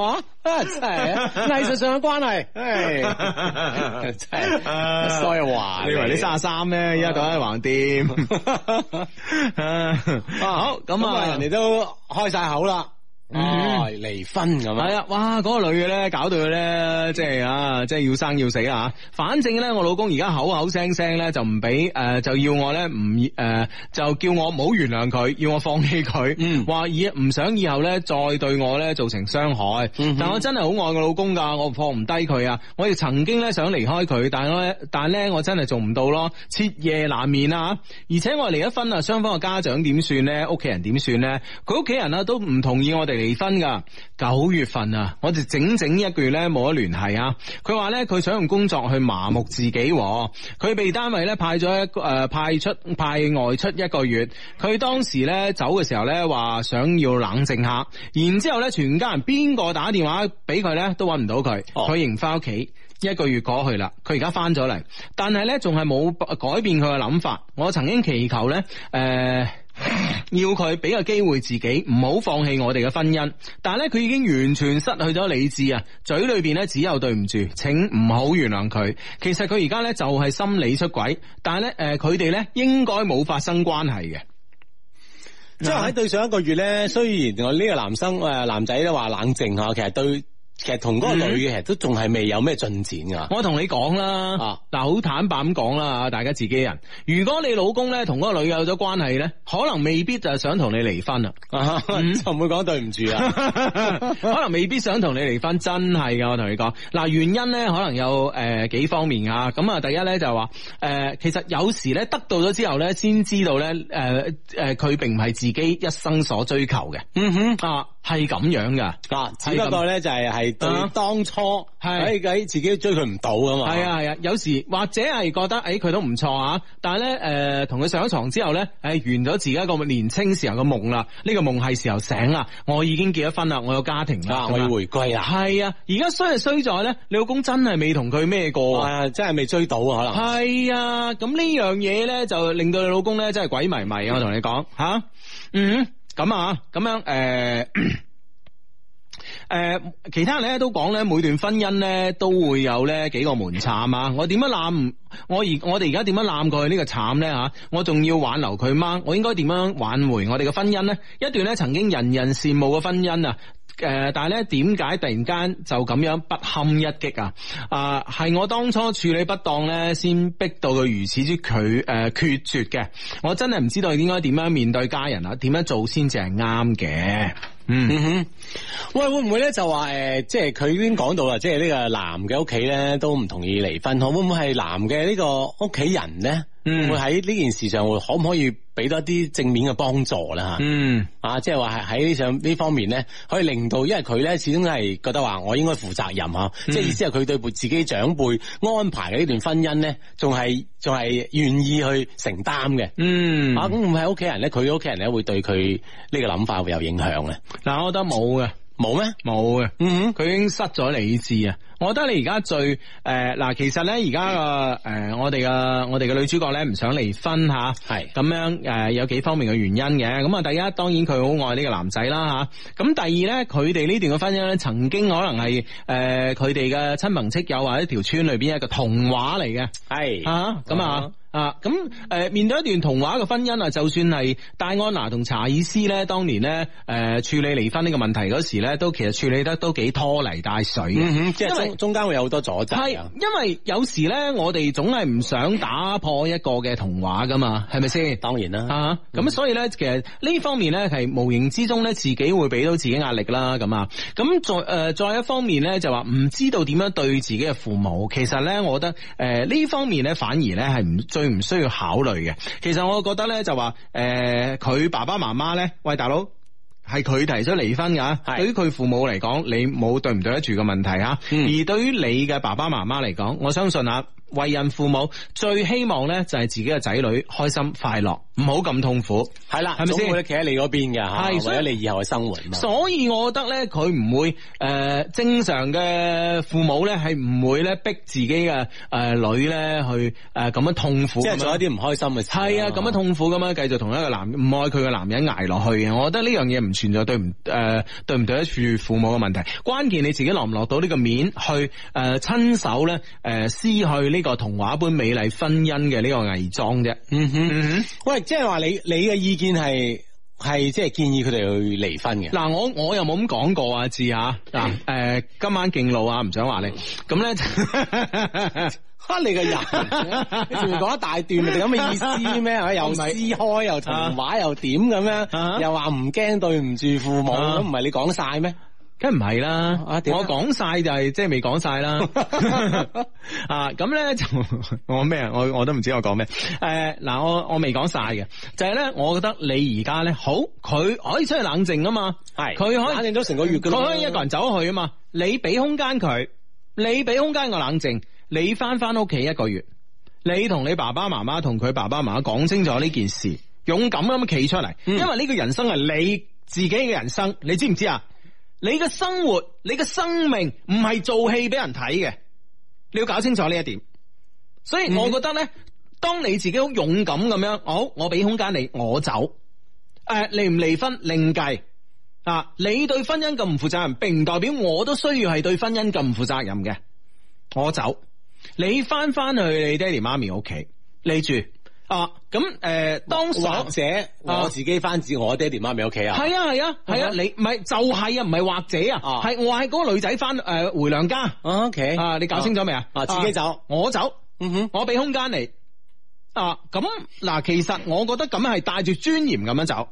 真係藝術上嘅關係，真係所以話， 你以為你33咩？依家講喺橫掂。好咁啊， 人哋都開晒口啦。離婚咁係啊！哇，嗰個女嘅咧，搞到佢咧，即係要生要死啊！反正咧，我老公而家口口聲聲咧就唔俾就要我咧就叫我唔好原諒佢，要我放棄佢，話唔想以後咧再對我咧造成傷害。但我真係好愛我老公噶，我放唔低佢啊！我亦曾經咧想離開佢，但係咧我真係做唔到咯，徹夜難眠啊！而且我離咗婚啊，雙方嘅家長點算咧？屋企人點算咧？佢屋企人啊都唔同意我哋離婚噶。9月份啊，我哋整1個月咧冇得聯繫啊。佢話咧佢想用工作去麻木自己，佢被單位咧派外出1個月。佢當時咧走嘅時候咧話想要冷靜下，然之後咧全家人邊個打電話俾佢咧都搵唔到佢，佢仍翻屋企。1個月過去啦，佢而家翻咗嚟，但係咧仲係冇改變佢嘅諗法。我曾經祈求咧要佢俾個機會自己，唔好放棄我哋嘅婚姻。但係咧佢已經完全失去咗理智啊，嘴裏邊咧只有對唔住，請唔好原諒佢。其實佢而家咧就係心理出軌，但係咧佢哋咧應該冇發生關係嘅。 即係喺對上1個月咧，雖然我呢個男仔都話冷靜吓，其實同嗰個女嘅其實都仲係未有咩進展噶。 我同你講啦，嗱好坦白咁講啦，大家自己人。如果你老公咧同嗰個女有咗關係咧，可能未必就係想同你離婚啦， 就唔會講對唔住啊。 可能未必想同你離婚，真係噶，我同你講。嗱原因咧可能有幾方面啊。咁啊，第一咧就係話其實有時咧得到咗之後咧，先知道咧佢並唔係自己一生所追求嘅。係咁樣噶， 只不過咧就係對當初喺自己追佢唔到啊嘛。 係啊，有時或者係覺得佢都唔錯啊，但係咧同佢上咗床之後咧，完咗自己一個年青時候嘅夢啦。呢個夢係時候醒啦，我已經結咗婚啦，我有家庭啦， 我要回歸啦。 係啊，而家衰係衰在咧，你老公真係未同佢咩過， 真係未追到啊，可能係啊。咁呢樣嘢咧就令到你老公咧真係鬼迷迷啊！我同你講吓，咁樣其他人咧都講咧，每段婚姻咧都會有咧幾個門檻啊！我點樣攬我哋而家點樣攬過去呢個慘咧吓？我仲要挽留佢嗎？我應該點樣挽回我哋嘅婚姻咧？一段咧曾經人人羨慕嘅婚姻啊！但係咧點解突然間就咁樣不堪一擊啊？係我當初處理不當咧，先逼到佢如此之決絕嘅。我真係唔知道應該點樣面對家人啊？點樣做先至係啱嘅？ 喂，會唔會咧就話即係佢已經講到啦，即係呢個男嘅屋企咧都唔同意離婚，會唔會係男嘅呢個屋企人咧？會喺呢件事上可唔可以俾多啲正面嘅幫助啦吓？即係話係喺上呢方面咧，可以令到，因為佢咧始終係覺得話我應該負責任吓，即係意思係佢對自己長輩安排嘅呢段婚姻咧，仲係願意去承擔嘅。咁唔係屋企人咧，佢屋企人咧會對佢呢個諗法會有影響咧？ 嗱，我覺得冇嘅。 冇咩？ 冇嘅。佢已經失咗理智啊！我覺得你而家最其實咧而家我哋嘅女主角咧唔想離婚吓，係咁樣有幾方面嘅原因嘅。咁啊，第一當然佢好愛呢個男仔啦吓。咁第二咧，佢哋呢段嘅婚姻咧，曾經可能係佢哋嘅親朋戚友或者一條村裏邊一個童話嚟嘅，係咁面對一段童話嘅婚姻啊，就算係戴安娜同查爾斯咧，當年咧處理離婚呢個問題嗰時咧，都其實處理得都幾拖泥帶水嘅， 即係中間會有好多阻滯。 係因為有時咧，我哋總係唔想打破一個嘅童話噶嘛，係咪先？ 當然啦， 咁所以咧，其實呢方面咧係無形之中咧，自己會俾到自己壓力啦，咁啊，咁再一方面咧就話唔知道點樣對自己嘅父母，其實咧，我覺得呢方面咧反而咧係最唔需要考慮嘅。其實我覺得咧就話佢爸爸媽媽咧，喂大佬係佢提出離婚噶，對於佢父母嚟講，你冇對唔對得住嘅問題吓。而對於你嘅爸爸媽媽嚟講，我相信為人父母最希望咧就係自己嘅仔女開心快樂，唔好咁痛苦。 係啦， 係咪先？ 總會企喺你嗰邊嘅吓，為咗你以後嘅生活嘛。 所以我覺得咧，佢唔會正常嘅父母咧係唔會咧逼自己嘅女咧去咁樣痛苦， 即係做一啲唔開心嘅事。 係啊，咁樣痛苦咁樣繼續同一個唔愛佢嘅男人捱落去嘅。我覺得呢樣嘢唔存在對唔對得住父母嘅問題，關鍵你自己落唔落到呢個面去親手咧撕去呢個童話般美麗婚姻嘅呢個偽裝啫。 喂，即係話你嘅意見係即係建議佢哋去離婚嘅。 嗱，我又冇咁講過啊，志吓嗱，今晚勁怒啊，唔想話你咁咧。 你個人，你仲講一大段，咪咁嘅意思咩？又撕開，又童話，又點咁樣？又話唔驚對唔住父母，咁唔係你講晒咩？ 梗唔係啦，我講晒就係即係未講晒啦。咁咧就我咩啊？我都唔知我講咩。嗱，我未講晒嘅，就係咧，我覺得你而家咧好，佢可以出去冷靜啊嘛，係，佢可以冷靜咗成個月噶，佢可以一個人走去啊嘛。你俾空間佢，你俾空間我冷靜。你翻屋企1個月，你同你爸爸媽媽同佢爸爸媽媽講清楚呢件事，勇敢咁企出嚟，因為呢個人生係你自己嘅人生，你知唔知啊？你嘅生活，你嘅生命唔係做戲俾人睇嘅，你要搞清楚呢一點。所以我覺得咧，當你自己好勇敢咁樣，好，我俾空間你，我走。離唔離婚另計啊！你對婚姻咁唔負責任，並唔代表我都需要係對婚姻咁唔負責任嘅。我走。你翻去你爹哋媽咪屋企，你住啊？咁當時或者我自己翻至我爹哋媽咪屋企啊？係啊，你唔係就係啊，唔係或者啊，係我係嗰個女仔翻回娘家。OK 啊，你搞清楚未啊？自己走，我走，我俾空間你啊。咁嗱，其實我覺得咁係帶住尊嚴咁樣走。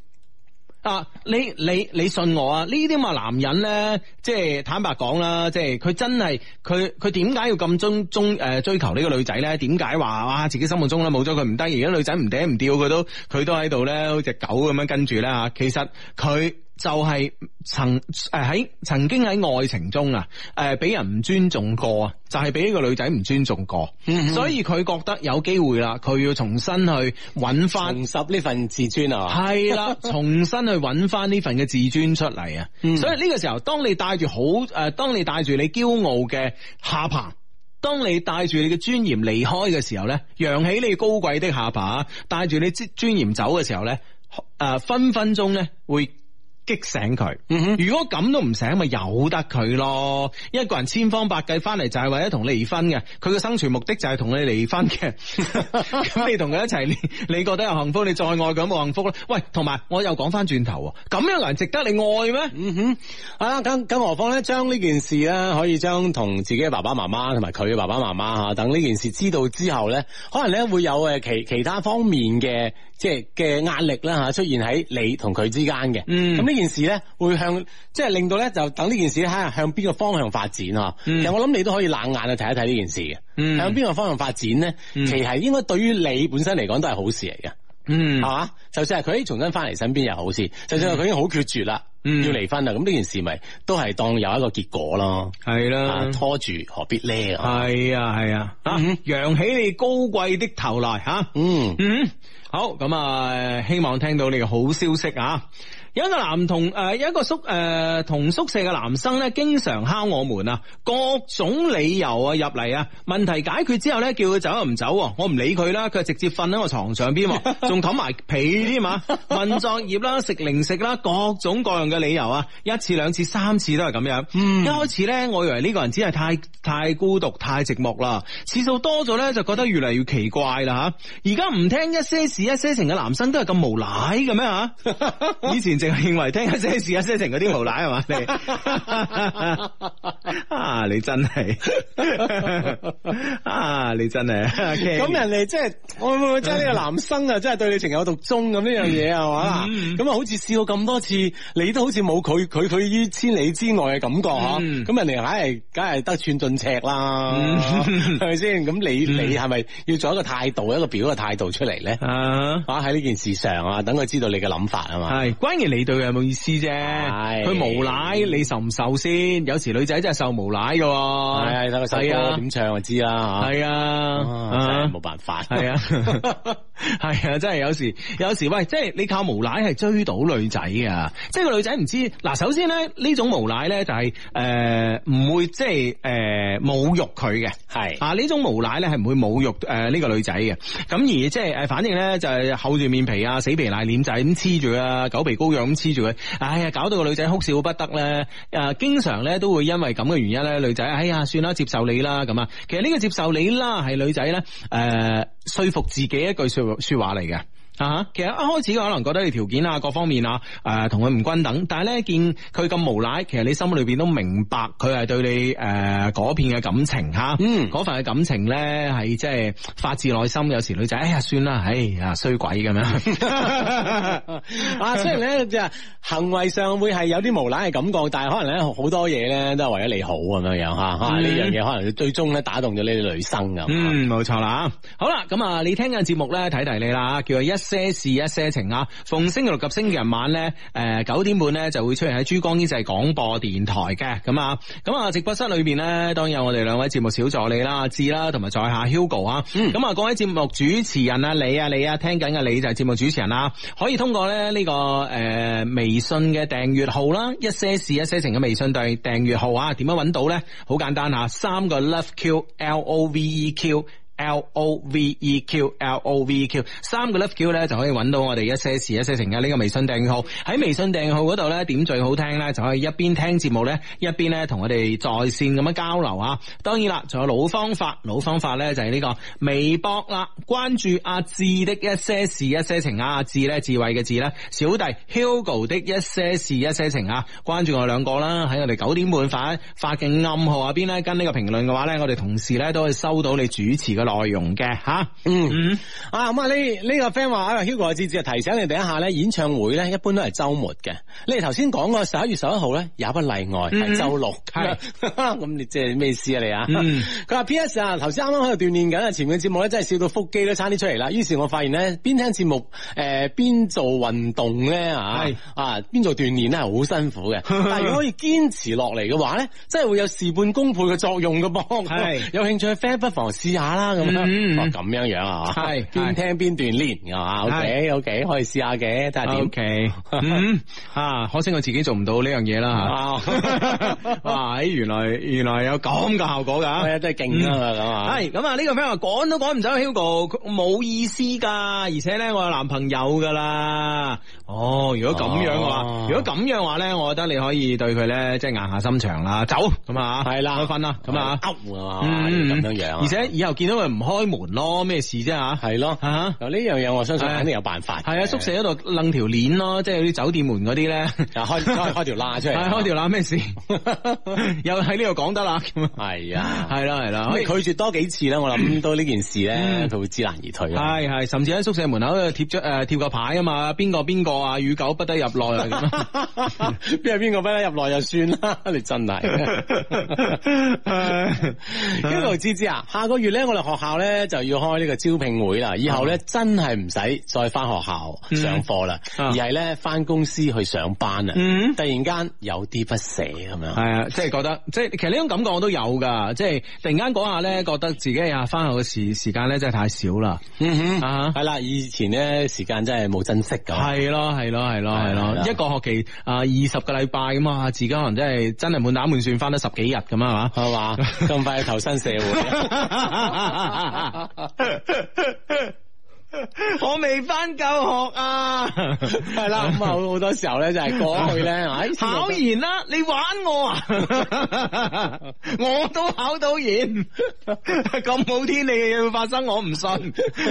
你信我啊？呢啲咁嘅男人咧，即係坦白講啦，即係佢真係佢點解要咁追求呢個女仔咧？點解話哇自己心目中咧冇咗佢唔得，而家女仔唔嗲唔吊佢都喺度咧，好似狗咁樣跟住咧吓。其實佢就係曾經喺愛情中啊，俾人唔尊重過啊，就係俾呢個女仔唔尊重過，所以佢覺得有機會啦，佢要重新去揾翻重拾呢份自尊啊，係啦，重新去揾翻呢份嘅自尊出嚟啊。所以呢個時候，當你帶住你驕傲嘅下巴，當你帶住你嘅尊嚴離開嘅時候咧，揚起你高貴的下巴，帶住你尊嚴走嘅時候咧，分分鐘咧會激醒佢，如果咁都唔醒，咪由得佢咯。一個人千方百計翻嚟就係為咗同你離婚嘅，佢嘅生存目的就係同你離婚嘅。咁你同佢一齊，你覺得有幸福，你再愛佢冇幸福咧？喂，同埋我又講翻轉頭，咁樣嘅人值得你愛咩？係啦，咁何況咧，將呢件事咧，可以將同自己嘅爸爸媽媽同埋佢嘅爸爸媽媽吓，等呢件事知道之後咧，可能咧會有其他方面嘅即係嘅壓力啦吓，出現喺你同佢之間嘅。咁呢件事咧會即係令到咧就等呢件事咧向邊個方向發展啊？其實我諗你都可以冷眼去睇一睇呢件事嘅。向邊個方向發展咧？其實應該對於你本身嚟講都係好事嚟嘅。係嘛？就算係佢重新翻嚟身邊又好事，就算係佢已經好決絕啦，要離婚啦，咁呢件事咪都係當有一個結果咯。係啦，拖住何必咧？係啊，揚起你高貴的頭來吓。好，咁希望聽到你嘅好消息啊！有一個有一個同宿舍嘅男生咧，經常敲我門啊，各種理由啊入嚟啊，問題解決之後咧，叫佢走又唔走，我唔理佢啦，佢直接瞓喺我床上邊，仲冚埋被添啊，問作業啦，食零食啦，各種各樣嘅理由啊，一次兩次三次都係咁樣。一開始咧，我以為呢個人只係太孤獨太寂寞啦，次數多咗咧，就覺得越嚟越奇怪啦吓。而家唔聽一些事一些情嘅男生都係咁無賴嘅咩吓？以前淨係認為聽一些事一些情嗰啲無賴係嘛？你真係你真係咁人哋即係會唔會即係呢個男生啊，真係對你情有獨鍾咁呢樣嘢係嘛？咁啊好似試過咁多次，你都好似冇佢於千里之外嘅感覺吓。咁人哋梗係得寸進尺啦，係咪先？咁你係咪要做一個態度，一個表嘅態度出嚟咧？喺呢件事上啊，等佢知道你嘅諗法啊嘛。係關鍵你對佢有冇意思啫？佢無賴，你受唔受先？有時女仔真係受無賴噶。 係睇個首歌點唱就知啦。係真係冇辦法。係係真係有時喂，即係你靠無賴係追到女仔噶，即係個女仔唔知嗱。首先咧呢種無賴咧就係唔會即係侮辱佢嘅，係啊呢種無賴咧係唔會侮辱呢個女仔嘅。咁而即係反正咧就係厚住面皮啊，死皮賴臉就係咁黐住啊，狗皮膏藥咁黐住佢。哎呀，搞到個女仔哭笑不得咧。經常咧都會因為咁嘅原因咧，女仔哎呀算啦，接受你啦咁啊。其實呢個接受你啦係女仔咧說服自己一句說話嚟嘅。其實一開始可能覺得你條件啊各方面啊同佢唔均等，但係咧見佢咁無賴，其實你心裏邊都明白佢係對你嗰片嘅感情吓，嗰份嘅感情咧係即係發自內心。有時女仔哎呀算啦，哎呀衰鬼咁樣雖然咧就行為上會係有啲無賴嘅感覺，但係可能咧好多嘢咧都係為咗你好咁樣樣吓，呢樣嘢可能最終咧打動咗呢啲女生咁。 冇錯啦。好啦，咁啊你聽緊節目咧提你啦，叫做一些事一些情啊，逢星期六及星期日晚咧9點半咧就會出現喺珠江經濟廣播電台嘅。咁啊直播室裏邊咧當然有我哋兩位節目小助理啦，志啦同埋在下 Hugo 啊。咁各位節目主持人啊，你聽緊嘅你就係節目主持人啦，可以通過咧呢個微信嘅訂閱號啦，一些事一些情嘅微信訂閱號啊，點樣揾到咧？好簡單吓，3個 Love Q LOVEQ 3個 Love Q 咧就可以揾到我哋一些事一些情嘅呢個微信訂閱號。喺微信訂閱號嗰度咧點最好聽咧，就可以一邊聽節目咧一邊咧同我哋在線咁樣交流啊。當然啦，仲有老方法咧就係呢個微博啦，關注阿志的一些事一些情啊，志咧智慧嘅志啦，小弟 Hugo 的一些事一些情啊，關注我兩個啦。喺我哋9點半發嘅暗號下邊咧跟呢個評論嘅話咧，我哋同事咧都可以收到你主持嘅內容嘅吓。呢個 friend 話 Hugo 智提醒你哋一下咧，演唱會咧一般都係周末嘅。你哋頭先講過11月11號咧也不例外係周六，係咁你即係咩意思啊你啊？佢話 PS 啊，頭先啱啱喺度鍛煉緊啊，前面嘅節目咧真係笑到腹肌都差啲出嚟啦。於是我發現咧邊聽節目邊做運動咧邊做鍛煉咧係好辛苦嘅，但係如果可以堅持落嚟嘅話咧，真係會有事半功倍嘅作用嘅噃。係有興趣嘅 friend 不妨試下啦。咁樣啊，係邊聽邊鍛煉啊 ，OK， 可以試下嘅，睇下點。OK， 可惜我自己做唔到呢樣嘢啦吓。哇，原來有咁嘅效果噶，係啊，真係勁啊咁啊。係咁啊，呢個 friend 話趕都趕唔走 Hugo， 冇意思噶，而且咧我有男朋友噶啦。如果咁樣話咧，我覺得你可以對佢咧即係硬下心腸啦，走咁啊，係啦，開分啦，咁啊，咁樣。而且以後見到佢唔開門咯，咩事啫吓？係咯，呢樣嘢我相信肯定有辦法。係啊，宿舍嗰度掹條鏈咯，即係啲酒店門嗰啲咧，開條罅出嚟。開條罅咩事？又喺呢度講得啦。係啊，係啦，可以拒絕多幾次啦。我諗到呢件事咧，佢會知難而退。係，甚至喺宿舍門口貼個牌啊嘛，邊個啊，與狗不得入內啊咁。邊個不得入內就算啦，你真係。Hugo 芝啊，下個月咧我哋學校咧就要開呢個招聘會啦，以後咧真係唔使再翻學校上課啦，而係咧翻公司去上班啊。突然間有啲不捨咁樣。係啊，即係覺得，即係其實呢種感覺我都有噶，即係突然間嗰下咧覺得自己翻學嘅時間咧真係太少啦。係啦，以前咧時間真係冇珍惜咁。係咯，一個學期20個禮拜咁啊，自己可能真係滿打滿算翻得10幾日咁啊，係嘛，咁快投身社會。我未翻夠學啊，係啦，咁好多時候咧就係過去咧，考研啦，你玩我啊，我都考到研，咁好天氣嘅嘢會發生，我唔信。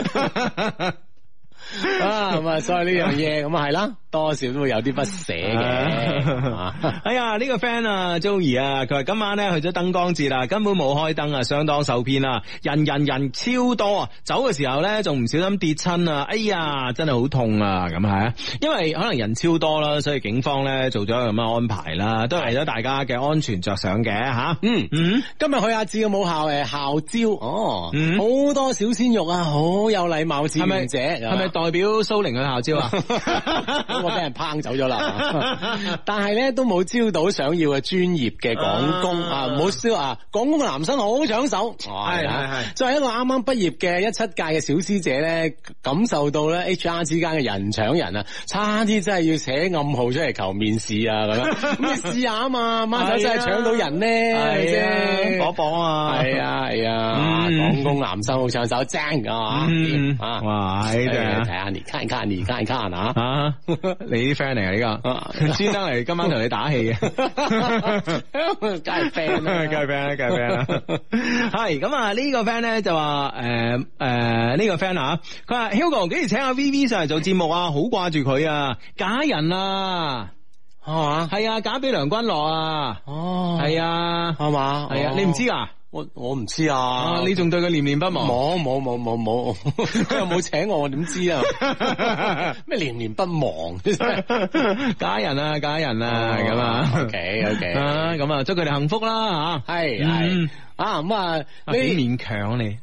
咁啊，所以呢樣嘢咁啊係啦，多少都會有啲不捨嘅。哎呀，呢個 friend 啊 Joey 啊，佢話今晚咧去咗燈光節啦，根本冇開燈啊，相當受騙啊，人超多啊，走嘅時候咧仲唔小心跌親啊，哎呀，真係好痛啊，咁係啊，因為可能人超多啦，所以警方咧做咗咁樣安排啦，都係為咗大家嘅安全着想嘅吓。今日去阿志嘅母校校招，好多小鮮肉啊，好有禮貌志願者，係咪代表蘇寧校招啊？ 我俾人拚走咗啦。但係咧都冇招到想要嘅專業嘅港工啊！唔好笑啊！港工嘅男生好搶手，係。作為一個啱啱畢業嘅17屆嘅小師姐咧，感受到咧 HR 之間嘅人搶人啊，差啲真係要寫暗號出嚟求面試啊咁樣。咁你試下啊嘛，孖手真係搶到人咧，係啫， 搏搏啊！ 係啊，港工男生好搶手，正啊！ 哇，睇下你看啊！ 你啲 friend 嚟啊呢個，專登嚟今晚同你打氣嘅， 梗係 friend 啦， 梗係 friend 啦。係咁啊，呢個 friend 咧就話呢個 friend 啊，佢話 Hugo 幾時請阿 VV 上嚟做節目啊？好掛住佢啊，假人啊！係嘛？係啊，嫁俾梁君樂啊！哦，係啊，係嘛？係啊，你唔知啊？ 我唔知啊！ 你仲對佢念念不忘？ 冇，佢又冇請我點知啊？咩念念不忘？ 假人啊，咁啊 ，OK， 咁啊，祝佢哋幸福啦吓， 係啊咁啊， 你勉強你。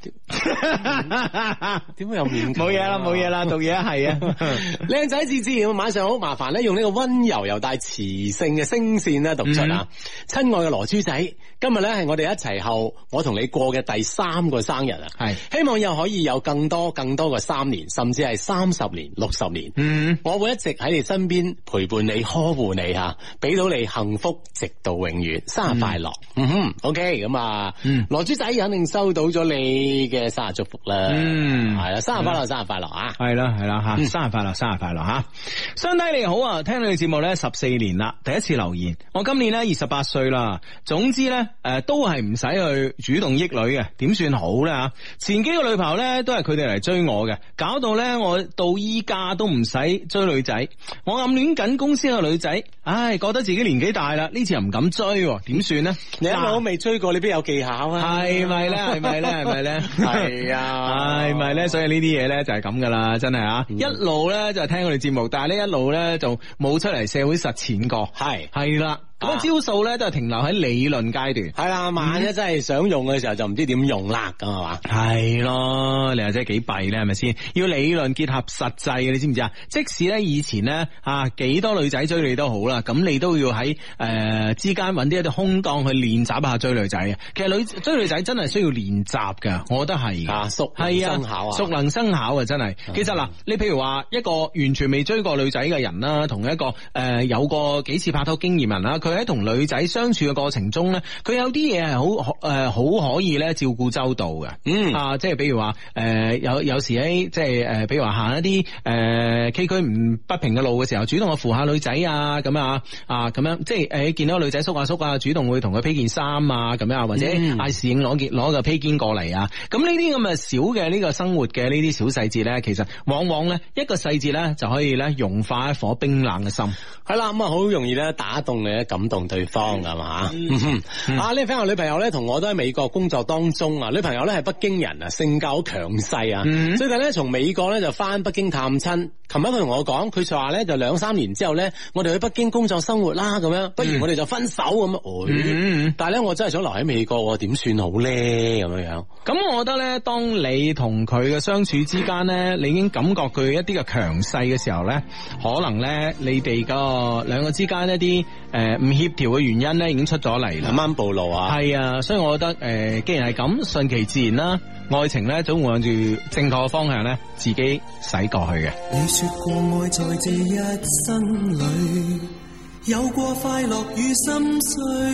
點會有勉強？ 冇嘢啦，讀嘢係啊。 靚仔自然，晚上好，麻煩咧用呢個溫柔又帶磁性嘅聲線咧讀出啊。親愛嘅羅珠仔，今日咧係我哋一齊後，我同你過嘅第3個生日啊。係，希望又可以有更多嘅3年，甚至係30年、60年。我會一直喺你身邊陪伴你、呵護你吓，俾到你幸福直到永遠。生日快樂！OK， 咁啊，羅珠仔肯定收到咗你嘅生日祝福啦，係啦，生日快樂，生日快樂啊！係啦吓，生日快樂，生日快樂吓！ 兄弟你好啊，聽你嘅節目咧14年啦，第一次留言，我今年咧28歲啦。總之咧，都係唔使去主動益女嘅，點算好咧吓？前幾個女朋友咧都係佢哋嚟追我嘅，搞到咧我到依家都唔使追女仔。我暗戀緊公司嘅女仔，唉，覺得自己年紀大啦，呢次又唔敢追，點算呢？ 你一路都未追過，你邊有技巧啊？ 係咪咧？係啊，係咪咧？所以呢啲嘢咧就係咁噶啦，真係啊！一路咧就係聽我哋節目，但係呢一路咧就冇出嚟社會實踐過，係啦。咁招數咧都係停留喺理論階段， 係啦。萬一真係想用嘅時候，就唔知點用啦，咁係嘛？ 係咯，你話真係幾弊咧，係咪先？要理論結合實際嘅，你知唔知啊？即使咧以前咧幾多女仔追你都好啦，咁你都要喺之間揾啲一啲空檔去練習下追女仔嘅。其實追女仔真係需要練習噶，我覺得係熟能生巧啊， 熟能生巧啊，真係。其實嗱，你譬如話一個完全未追過女仔嘅人啦，同一個有過幾次拍拖經驗人啦，佢喺同女仔相處嘅過程中咧，佢有啲嘢係好可以咧照顧周到嘅。即係比如話有時喺即係比如話行一啲崎嶇唔不平嘅路嘅時候，主動去扶下女仔啊，咁咁樣，即係見到個女仔縮下，主動會同佢披件衫啊，咁樣，或者嗌侍應攞個披肩過嚟啊。咁呢啲咁嘅小嘅呢個生活嘅呢啲小細節咧，其實往往咧一個細節咧就可以咧融化一顆冰冷嘅心。 係啦，咁啊好容易咧打動你咧，感動對方㗎嘛。呢位 friend 話女朋友咧同我都喺美國工作當中啊，女朋友咧係北京人啊，性格好強勢啊。最近咧從美國咧就翻北京探親。琴晚佢同我講，佢就話咧就2-3年之後咧，我哋去北京工作生活啦，咁樣，不如我哋就分手咁。但係咧我真係想留喺美國，點算好咧？咁樣。咁我覺得咧，當你同佢嘅相處之間咧，你已經感覺佢一啲嘅強勢嘅時候咧，可能咧你哋個兩個之間一啲唔協調嘅原因咧，已經出咗嚟啦， 慢慢暴露啊。 係啊，所以我覺得既然係咁，順其自然啦。愛情咧總會向住正確嘅方向咧，自己駛過去嘅。 你說過愛在這一生裏，有過快樂與心碎。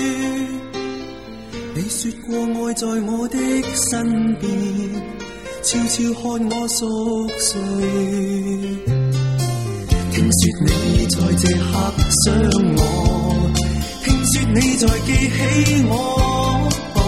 你說過愛在我的身邊，悄悄看我熟睡。聽說你在這刻想我，聽說你在記起我，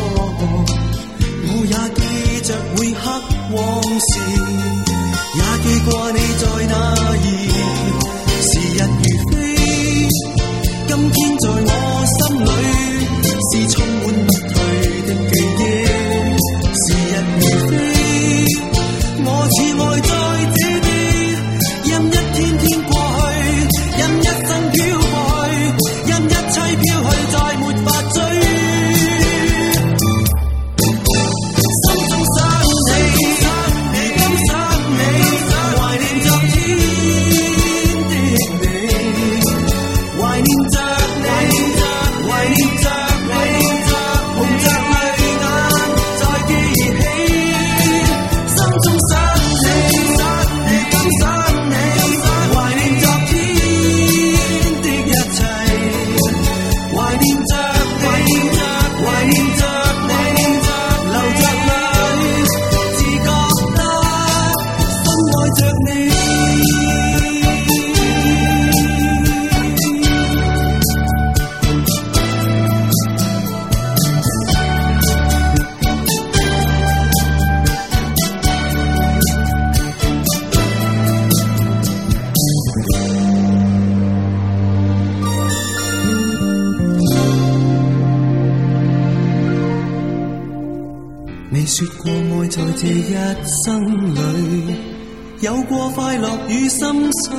我也記着每刻往事，也記掛你在哪兒。時日如飛，今天在我心裏是充滿不退的記憶。時日如飛，我似愛在這邊，任一天天過去，任一生飄過去，任一切飄去，再沒法追。心中想你，如今想着你。你說過愛在這一生裏有過快樂與心碎，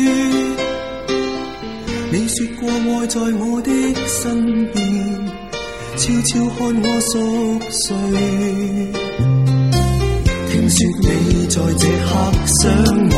你說過愛在我的身邊悄悄看我熟睡，聽說你在這刻想